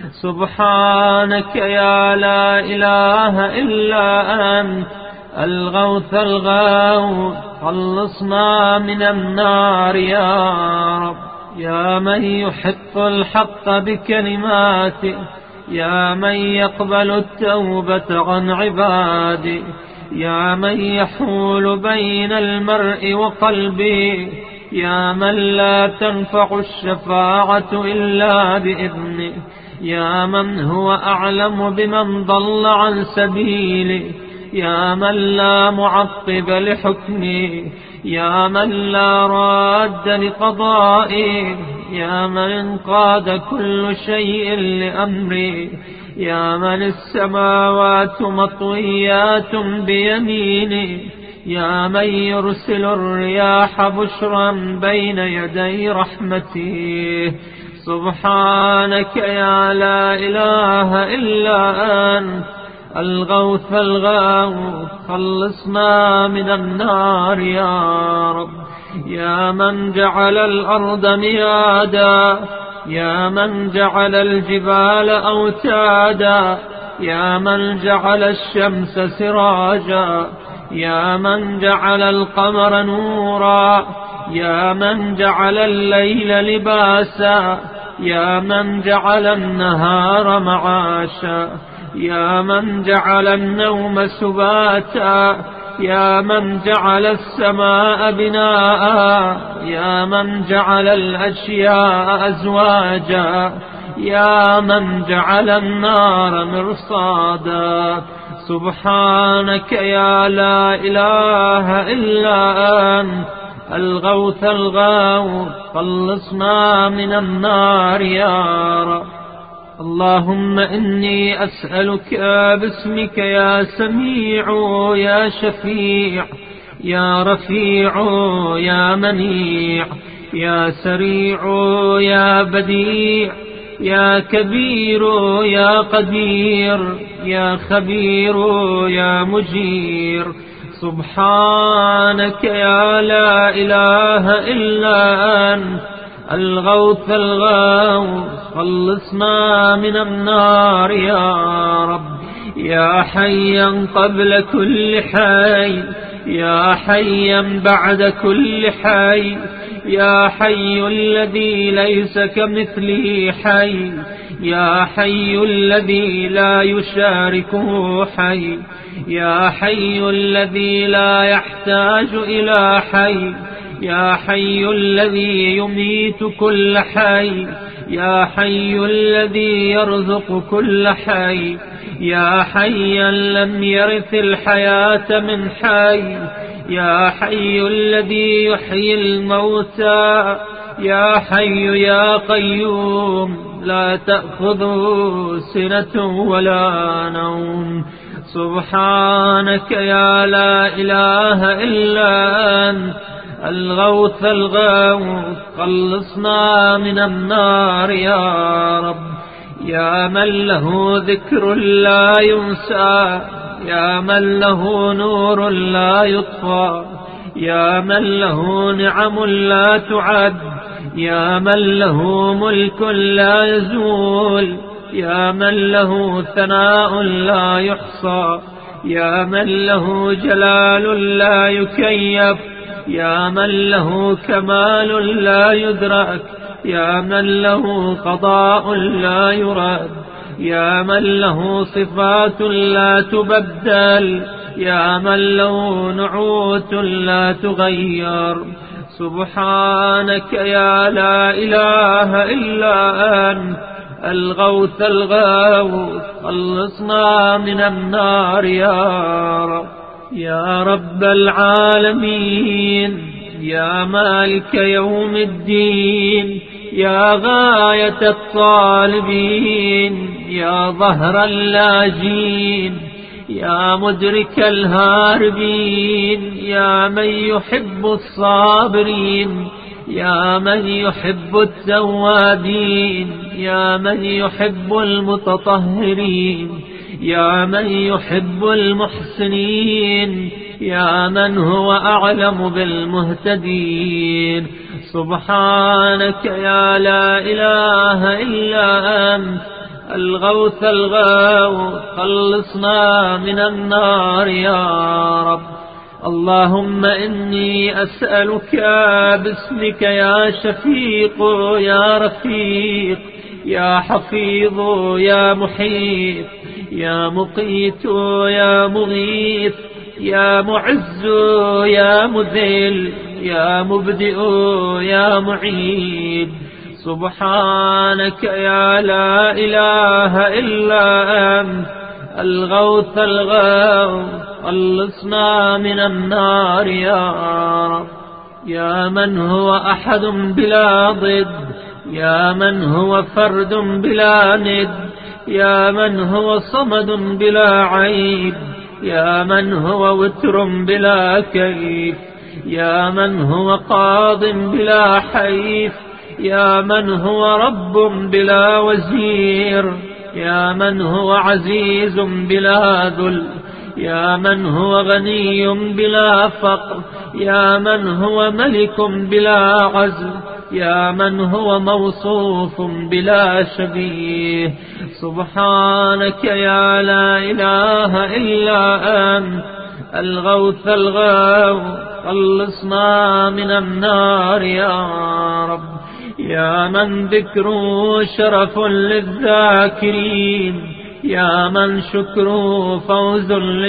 سبحانك يا لا إله إلا أنت الغوث الغوث، خلصنا من النار يا رب. يا من يحق الحق بكلماته، يا من يقبل التوبة عن عباده، يا من يحول بين المرء وقلبه، يا من لا تنفع الشفاعة إلا بإذنه، يا من هو أعلم بمن ضل عن سبيله، يا من لا معقب لحكمه، يا من لا راد لقضائه، يا من انقاد كل شيء لأمره، يا من السماوات مطويات بيمينه، يا من يرسل الرياح بشرا بين يدي رحمته. سبحانك يا لا إله إلا أنت الغوث الغوث، خلصنا من النار يا رب. يا من جعل الأرض ميادا، يا من جعل الجبال أوتادا، يا من جعل الشمس سراجا، يا من جعل القمر نورا، يا من جعل الليل لباسا، يا من جعل النهار معاشا، يا من جعل النوم سباتا، يا من جعل السماء بناء، يا من جعل الأشياء أزواجا، يا من جعل النار مرصادا. سبحانك يا لا إله إلا أنت الغوث الغوث، خلصنا من النار يا رب. اللهم إني أسألك باسمك يا سميع يا شفيع يا رفيع يا منيع يا سريع يا بديع يا كبير يا قدير يا خبير يا مجير. سبحانك يا لا إله إلا أنت الغوث الغوث، خلصنا من النار يا رب. يا حيا قبل كل حي، يا حيا بعد كل حي، يا حي الذي ليس كمثله حي، يا حي الذي لا يشاركه حي، يا حي الذي لا يحتاج إلى حي، يا حي الذي يميت كل حي، يا حي الذي يرزق كل حي، يا حيا لم يرث الحياة من حي، يا حي الذي يحيي الموتى، يا حي يا قيوم لا تأخذه سنة ولا نوم. سبحانك يا لا إله إلا أنت الغوث الغوث، خلصنا من النار يا رب. يا من له ذكر لا ينسى، يا من له نور لا يطفى، يا من له نعم لا تعد، يا من له ملك لا يزول، يا من له ثناء لا يحصى، يا من له جلال لا يكيف، يا من له كمال لا يدرك، يا من له قضاء لا يرد، يا من له صفات لا تبدل، يا من له نعوت لا تغير. سبحانك يا لا إله إلا أنت الغوث الغوث، خلصنا من النار يا رب. يا رب العالمين، يا مالك يوم الدين، يا غاية الطالبين، يا ظهر اللاجين، يا مدرك الهاربين، يا من يحب الصابرين، يا من يحب التوابين، يا من يحب المتطهرين، يا من يحب المحسنين، يا من هو أعلم بالمهتدين. سبحانك يا لا إله إلا أنت الغوث الغوث، خلصنا من النار يا رب. اللهم إني أسألك باسمك يا شفيق يا رفيق يا حفيظ يا محيط يا مقيت يا مغيث يا معز يا مذل يا مبدئ يا معيد. سبحانك يا لا إله إلا أنت الغوث الغوث، خلصنا من النار يا رب. يا من هو أحد بلا ضد، يا من هو فرد بلا ند، يا من هو صمد بلا عيب، يا من هو وتر بلا كيف، يا من هو قاض بلا حيف، يا من هو رب بلا وزير، يا من هو عزيز بلا ذل، يا من هو غني بلا فقر، يا من هو ملك بلا عزل، يا من هو موصوف بلا شبيه. سبحانك يا لا إله إلا أنت الغوث الغوث، خلصنا من النار يا رب. يا من ذكره شرف للذاكرين، يا من شكره فوز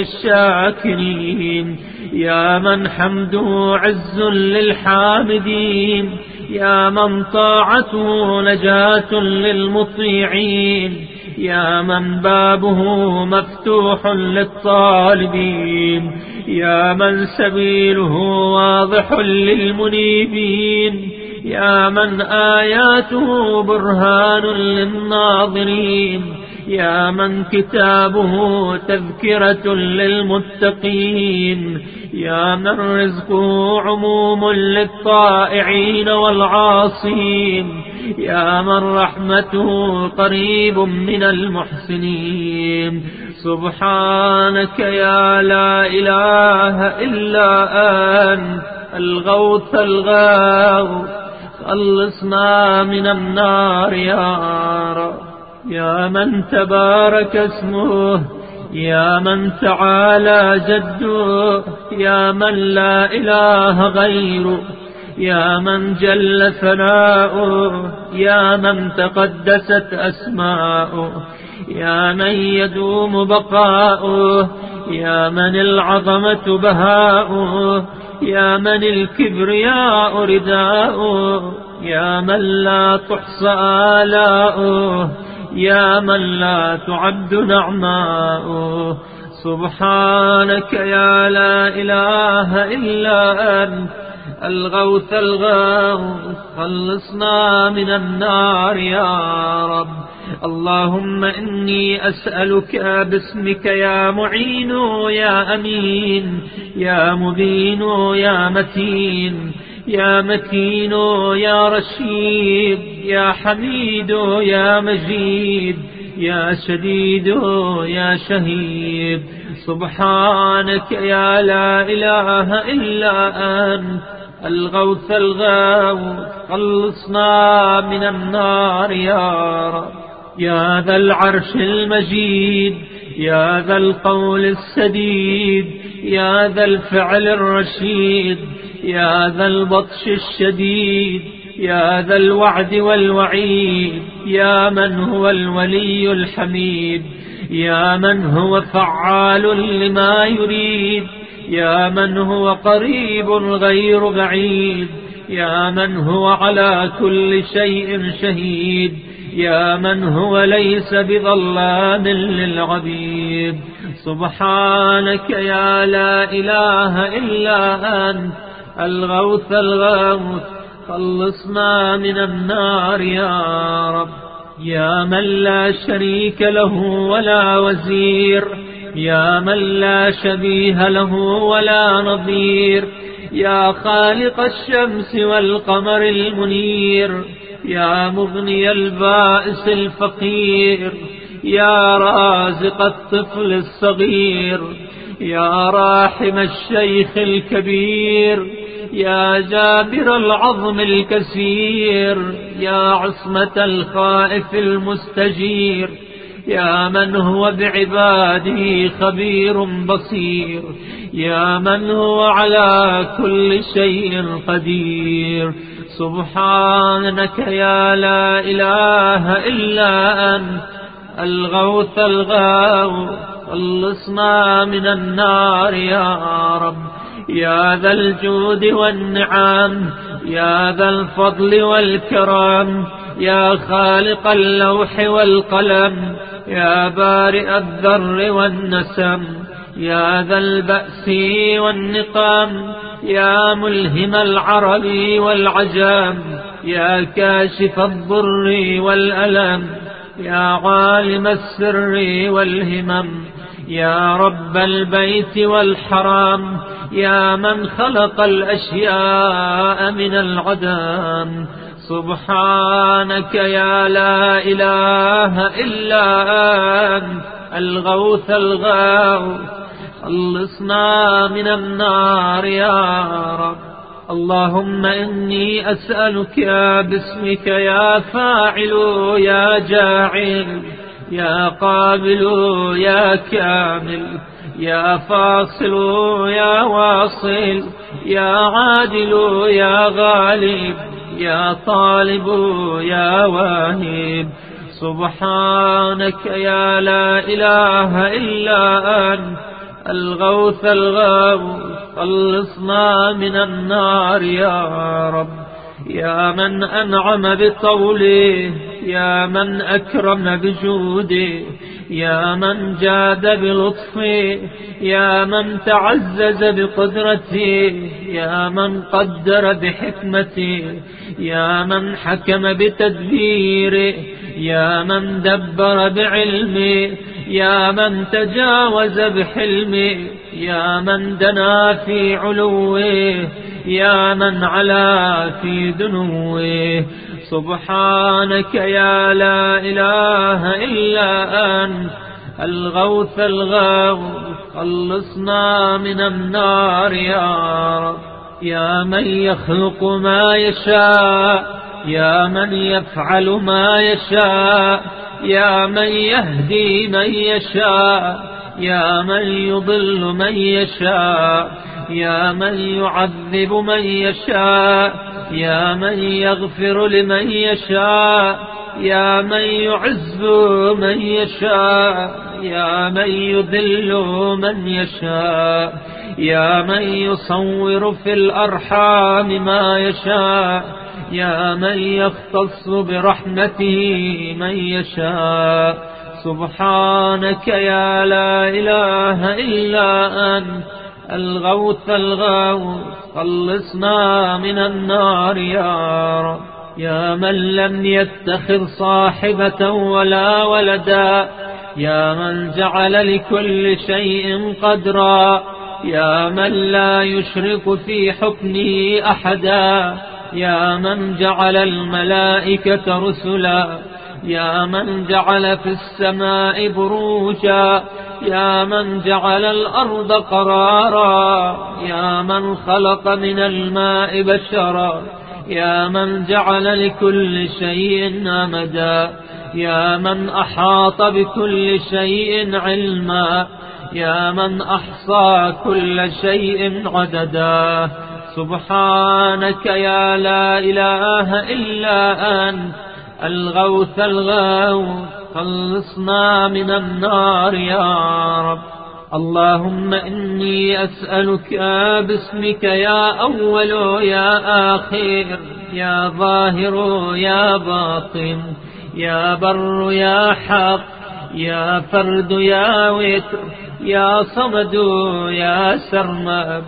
للشاكرين، يا من حمده عز للحامدين، يا من طاعته نجاة للمطيعين، يا من بابه مفتوح للطالبين، يا من سبيله واضح للمنيبين، يا من آياته برهان للناظرين، يا من كتابه تذكرة للمتقين، يا من رزقه عموم للطائعين والعاصين، يا من رحمته قريب من المحسنين. سبحانك يا لا إله إلا أنت الغوث الغوث، خلصنا من النار يا رب. يا من تبارك اسمه، يا من تعالى جده، يا من لا إله غيره، يا من جل ثناؤه، يا من تقدست أسماؤه، يا من يدوم بقاؤه، يا من العظمة بهاؤه، يا من الكبرياء رداؤه، يا من لا تحصى آلاؤه، يا من لا تعد نعماؤه. سبحانك يا لا إله إلا أنت الغوث الغوث، خلصنا من النار يا رب. اللهم إني أسألك باسمك يا معين يا أمين يا مبين يا متين يا متين يا رشيد يا حميد يا مجيد يا شديد يا شهيد. سبحانك يا لا إله إلا أنت الغوث الغوث، خلصنا من النار يا رب. يا ذا العرش المجيد، يا ذا القول السديد، يا ذا الفعل الرشيد، يا ذا البطش الشديد، يا ذا الوعد والوعيد، يا من هو الولي الحميد، يا من هو فعال لما يريد، يا من هو قريب غير بعيد، يا من هو على كل شيء شهيد، يا من هو ليس بظلام للعبيد. سبحانك يا لا إله إلا أنت الغوث الغوث، خلصنا من النار يا رب. يا من لا شريك له ولا وزير، يا من لا شبيه له ولا نظير، يا خالق الشمس والقمر المنير، يا مغني البائس الفقير، يا رازق الطفل الصغير، يا راحم الشيخ الكبير، يا جابر العظم الكسير، يا عصمة الخائف المستجير، يا من هو بعباده خبير بصير، يا من هو على كل شيء قدير. سبحانك يا لا إله إلا أنت الغوث الغوث، خلصنا من النار يا رب. يا ذا الجود والنعم، يا ذا الفضل والكرم، يا خالق اللوح والقلم، يا بارئ الذر والنسم، يا ذا البأس والنقام، يا ملهم العرب والعجم، يا كاشف الضر والألم، يا عالم السر والهمم، يا رب البيت والحرام، يا من خلق الأشياء من العدم. سبحانك يا لا إله إلا أنت الغوث الغوث، خلصنا من النار يا رب. اللهم إني أسألك باسمك يا فاعل يا جاعل، يا قابل يا كامل، يا فاصل يا واصل، يا عادل يا غالب، يا طالب يا واهب. سبحانك يا لا إله إلا أنت الغوث الغوث، خلصنا من النار يا رب. يا من أنعم بطوله، يا من أكرم بجوده، يا من جاد بلطفه، يا من تعزز بقدرته، يا من قدر بحكمته، يا من حكم بتدبيره، يا من دبر بعلمه، يا من تجاوز بحلمه، يا من دنا في علوه، يا من علا في دنوه. سبحانك يا لا إله إلا أنت الغوث الغوث، خلصنا من النار يا رب. يا من يخلق ما يشاء، يا من يفعل ما يشاء، يا من يهدي من يشاء، يا من يضل من يشاء، يا من يعذب من يشاء، يا من يغفر لمن يشاء، يا من يعز من يشاء، يا من يذل من يشاء، يا من يصور في الأرحام ما يشاء، يا من يختص برحمته من يشاء. سبحانك يا لا إله إلا أنت الغوث الغوث، خلصنا من النار يا رب. يا من لم يتخذ صاحبة ولا ولدا، يا من جعل لكل شيء قدرا، يا من لا يشرك في حكمه أحدا، يا من جعل الملائكة رسلا، يا من جعل في السماء بروجا، يا من جعل الأرض قرارا، يا من خلق من الماء بشرا، يا من جعل لكل شيء أمدا، يا من أحاط بكل شيء علما، يا من أحصى كل شيء عددا. سبحانك يا لا إله إلا أنت الغوث الغوث، خلصنا من النار يا رب. اللهم إني أسألك باسمك يا أول يا آخر، يا ظاهر يا باطن، يا بر يا حق، يا فرد يا وتر، يا صمد يا سرمد.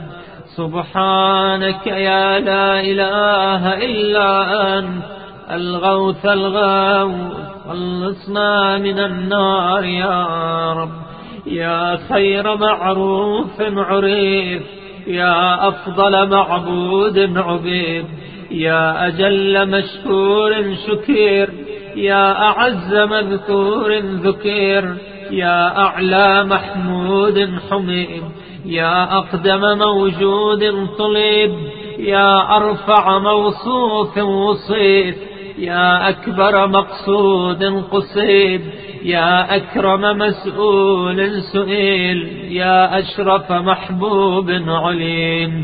سبحانك يا لا إله إلا أنت الغوث الغوث، خلصنا من النار يا رب. يا خير معروف عريف، يا أفضل معبود عبيد، يا أجل مشكور شكير، يا أعز مذكور ذكير، يا أعلى محمود حميد، يا أقدم موجود طلب، يا أرفع موصوف وصيف، يا أكبر مقصود قصيد، يا أكرم مسؤول سئيل، يا أشرف محبوب عليم.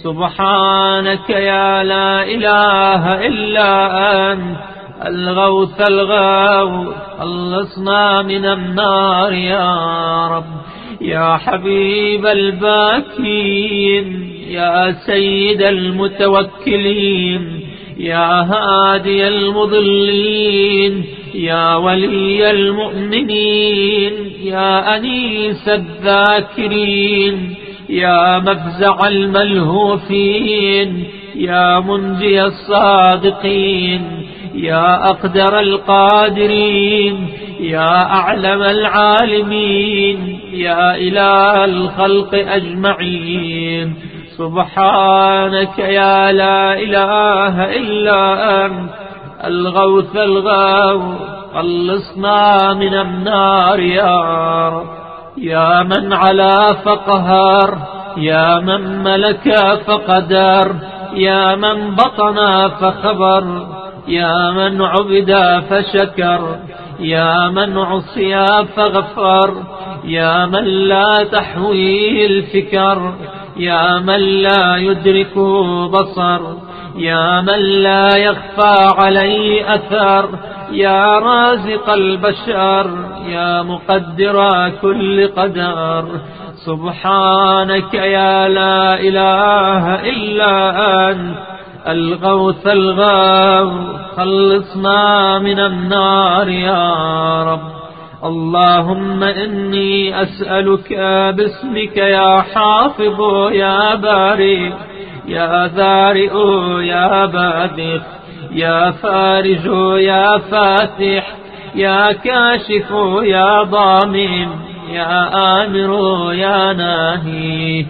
سبحانك يا لا إله إلا أنت الغوث الغوث، خلصنا من النار يا رب. يا حبيب الباكين، يا سيد المتوكلين، يا هادي المضلين، يا ولي المؤمنين، يا أنيس الذاكرين، يا مفزع الملهوفين، يا منجي الصادقين، يا أقدر القادرين، يا أعلم العالمين، يا إله الخلق أجمعين. سبحانك يا لا إله إلا أنت الغوث الغوث، خلصنا من النار يا رب. يا من علا فقهر، يا من ملك فقدر، يا من بطن فخبر، يا من عبد فشكر، يا من عصي فغفر، يا من لا تحويه الفكر، يا من لا يدرك بصر، يا من لا يخفى عليه أثر، يا رازق البشر، يا مقدر كل قدر. سبحانك يا لا إله إلا أنت الغوث الغوث، خلصنا من النار يا رب. اللهم إني أسألك باسمك يا حافظ يا بارئ، يا ذارئ يا باذخ، يا فارج يا فاتح، يا كاشف يا ضامن، يا آمر يا ناهي.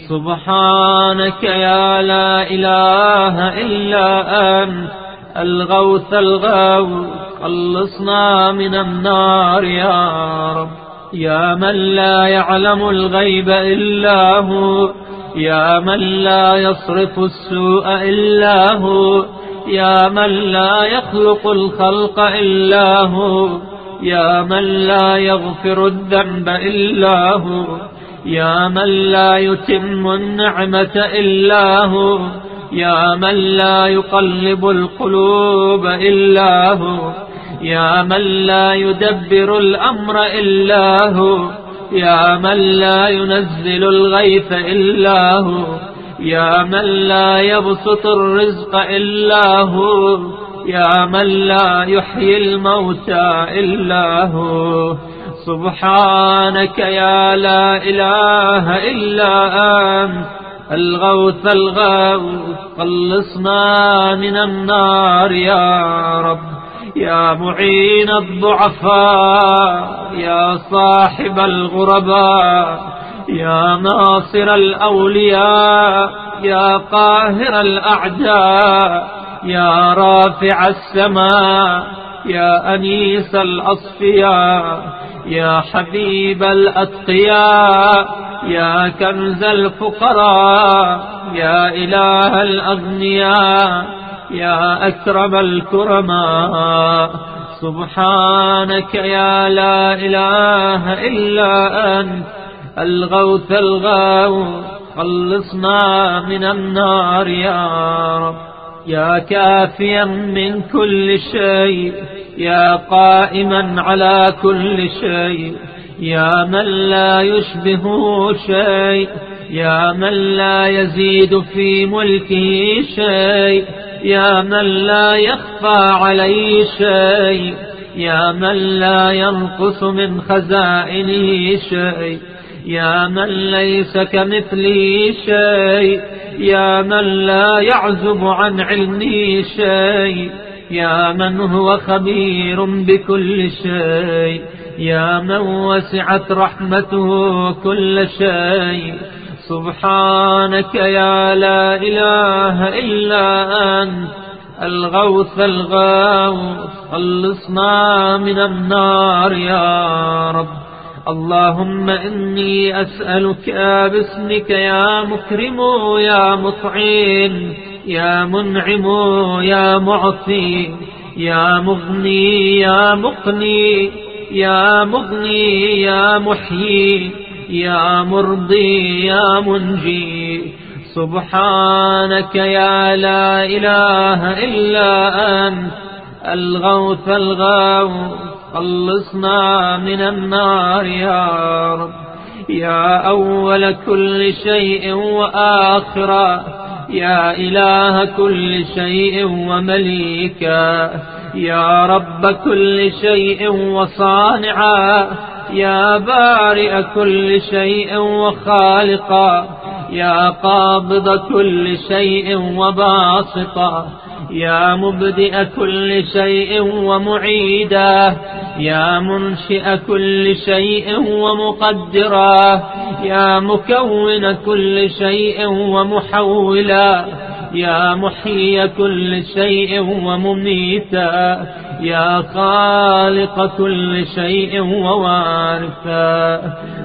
سبحانك يا لا إله إلا أنت الغوث الغوث، خلصنا من النار يا رب. يا من لا يعلم الغيب إلا هو، يا من لا يصرف السوء إلا هو، يا من لا يخلق الخلق إلا هو، يا من لا يغفر الذنب إلا هو، يا من لا يتم النعمة إلا هو، يا من لا يقلب القلوب إلا هو، يا من لا يدبر الأمر إلا هو، يا من لا ينزل الغيث إلا هو، يا من لا يبسط الرزق إلا هو، يا من لا يحيي الموتى إلا هو. سبحانك يا لا إله إلا أنت الغوث الغوث، خلصنا من النار يا رب. يا معين الضعفاء، يا صاحب الغرباء، يا ناصر الأولياء، يا قاهر الأعداء، يا رافع السماء، يا أنيس الأصفياء، يا حبيب الأتقياء، يا كنز الفقراء، يا إله الأغنياء، يا أكرم الكرماء. سبحانك يا لا إله إلا أنت الغوث الغوث، خلصنا من النار يا رب. يا كافيا من كل شيء، يا قائما على كل شيء، يا من لا يشبهه شيء، يا من لا يزيد في ملكه شيء، يا من لا يخفى عليه شيء، يا من لا ينقص من خزائنه شيء، يا من ليس كمثله شيء، يا من لا يعزب عن علمه شيء، يا من هو خبير بكل شيء، يا من وسعت رحمته كل شيء. سبحانك يا لا إله إلا أنت الغوث الغوث، خلصنا من النار يا رب. اللهم إني أسألك باسمك يا مكرم يا مطعم يا منعم يا معطي يا مغني يا مقني يا مغني يا محيي يا مرضي يا منجي. سبحانك يا لا إله إلا أنت الغوث الغوث، خلصنا من النار يا رب. يا أول كل شيء وآخرا، يا إله كل شيء ومليكا، يا رب كل شيء وصانعا، يا بارئ كل شيء وخالقا، يا قابض كل شيء وباسطا، يا مبدئ كل شيء ومعيدا، يا منشئ كل شيء ومقدرا، يا مكون كل شيء ومحولا، يا محيي كل شيء ومميتا، يا خالق كل شيء ووارثا.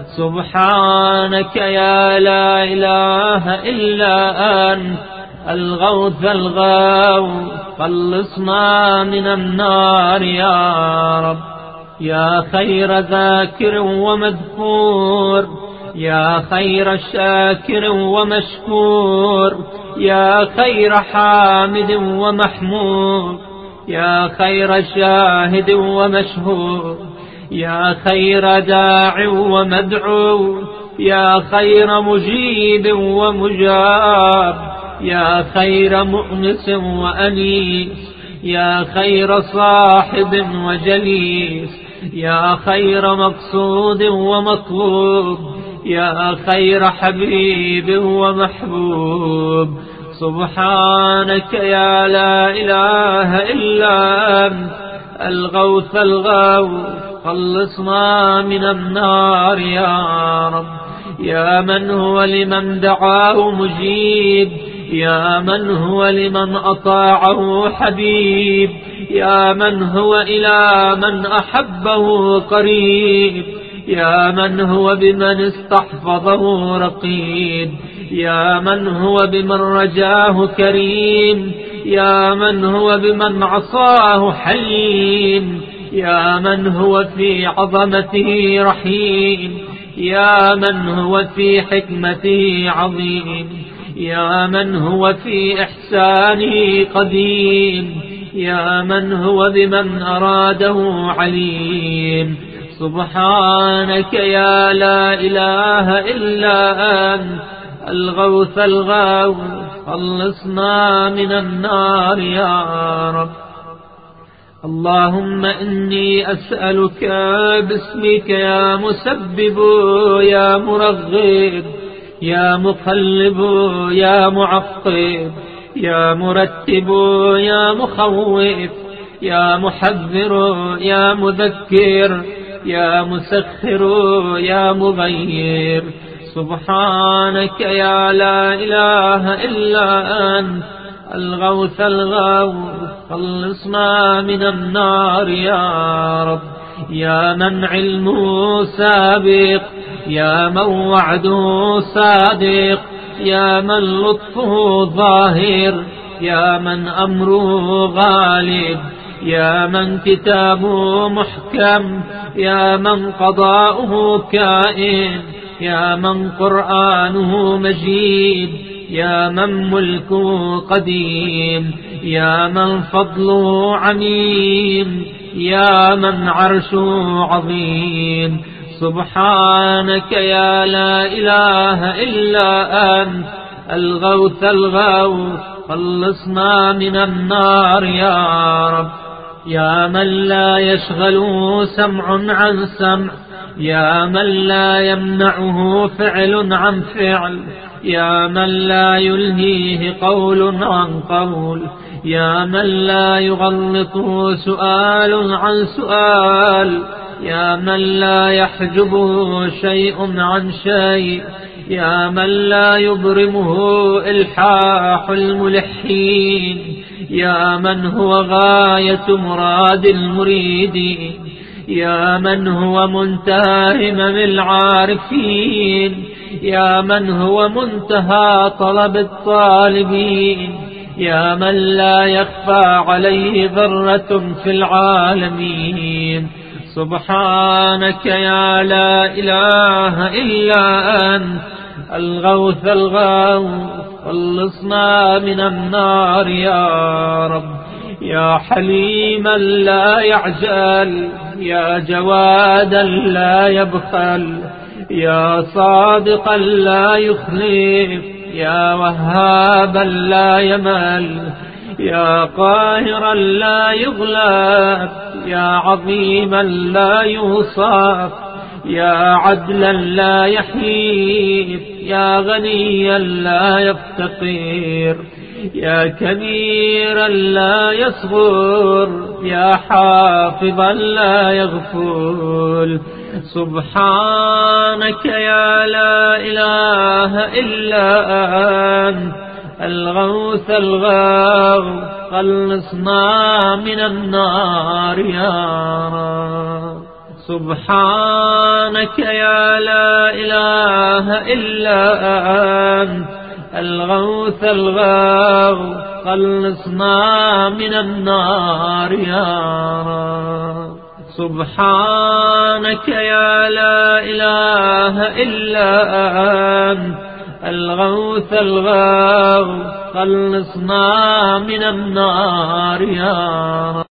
سبحانك يا لا إله إلا أنت الغوث الغوث، خلصنا من النار يا رب. يا خير ذاكر ومذكور، يا خير شاكر ومشكور، يا خير حامد ومحمود، يا خير شاهد ومشهود، يا خير داع ومدعو، يا خير مجيب ومجاب، يا خير مؤنس وأنيس، يا خير صاحب وجليس، يا خير مقصود ومطلوب، يا خير حبيب ومحبوب. سبحانك يا لا إله إلا أنت الغوث الغوث، خلصنا من النار يا رب. يا من هو لمن دعاه مجيب، يا من هو لمن أطاعه حبيب، يا من هو إلى من أحبه قريب، يا من هو بمن استحفظه رقيب، يا من هو بمن رجاه كريم، يا من هو بمن عصاه حليم، يا من هو في عظمته رحيم، يا من هو في حكمته عظيم، يا من هو في إحسانه قديم، يا من هو بمن أراده عليم. سبحانك يا لا إله إلا أنت الغوث الغوث، خلصنا من النار يا رب. اللهم إني أسألك باسمك يا مسبب يا مرغب يا مقلب يا معقب يا مرتب يا مخوف يا محذر يا مذكر يا مسخر يا مغير. سبحانك يا لا إله إلا أنت الغوث الغوث، خلصنا من النار يا رب. يا من علمه سابق، يا من وعده صادق، يا من لطفه ظاهر، يا من أمره غالب، يا من كتابه محكم، يا من قضاؤه كائن، يا من قرآنه مجيد، يا من ملكه قديم، يا من فضله عميم، يا من عرشه عظيم. سبحانك يا لا إله إلا أنت الغوث الغوث، خلصنا من النار يا رب. يا من لا يشغله سمع عن سمع، يا من لا يمنعه فعل عن فعل، يا من لا يلهيه قول عن قول، يا من لا يغلطه سؤال عن سؤال، يا من لا يحجبه شيء عن شيء، يا من لا يبرمه إلحاح الملحين، يا من هو غاية مراد المريدين، يا من هو منتهى همم العارفين، يا من هو منتهى طلب الطالبين، يا من لا يخفى عليه ذرة في العالمين. سبحانك يا لا إله إلا أنت الغوث الغوث، خلصنا من النار يا رب. يا حليما لا يعجل، يا جوادا لا يبخل، يا صادقا لا يخلف، يا وهابا لا يمل، يا قاهرا لا يغلب، يا عظيما لا يوصف، يا عدلا لا يحيف، يا غنيا لا يفتقر، يا كبيرا لا يصغر، يا حافظا لا يغفل. سبحانك يا لا إله إلا أنت الغوث الغوث، خلصنا من النار يا رب. سبحانك يا لا إله إلا أنت الغوث الغوث، خلصنا من النار يا رب. سبحانك يا لا إله إلا أنت الغوث الغوث، خلصنا من النار يا رب.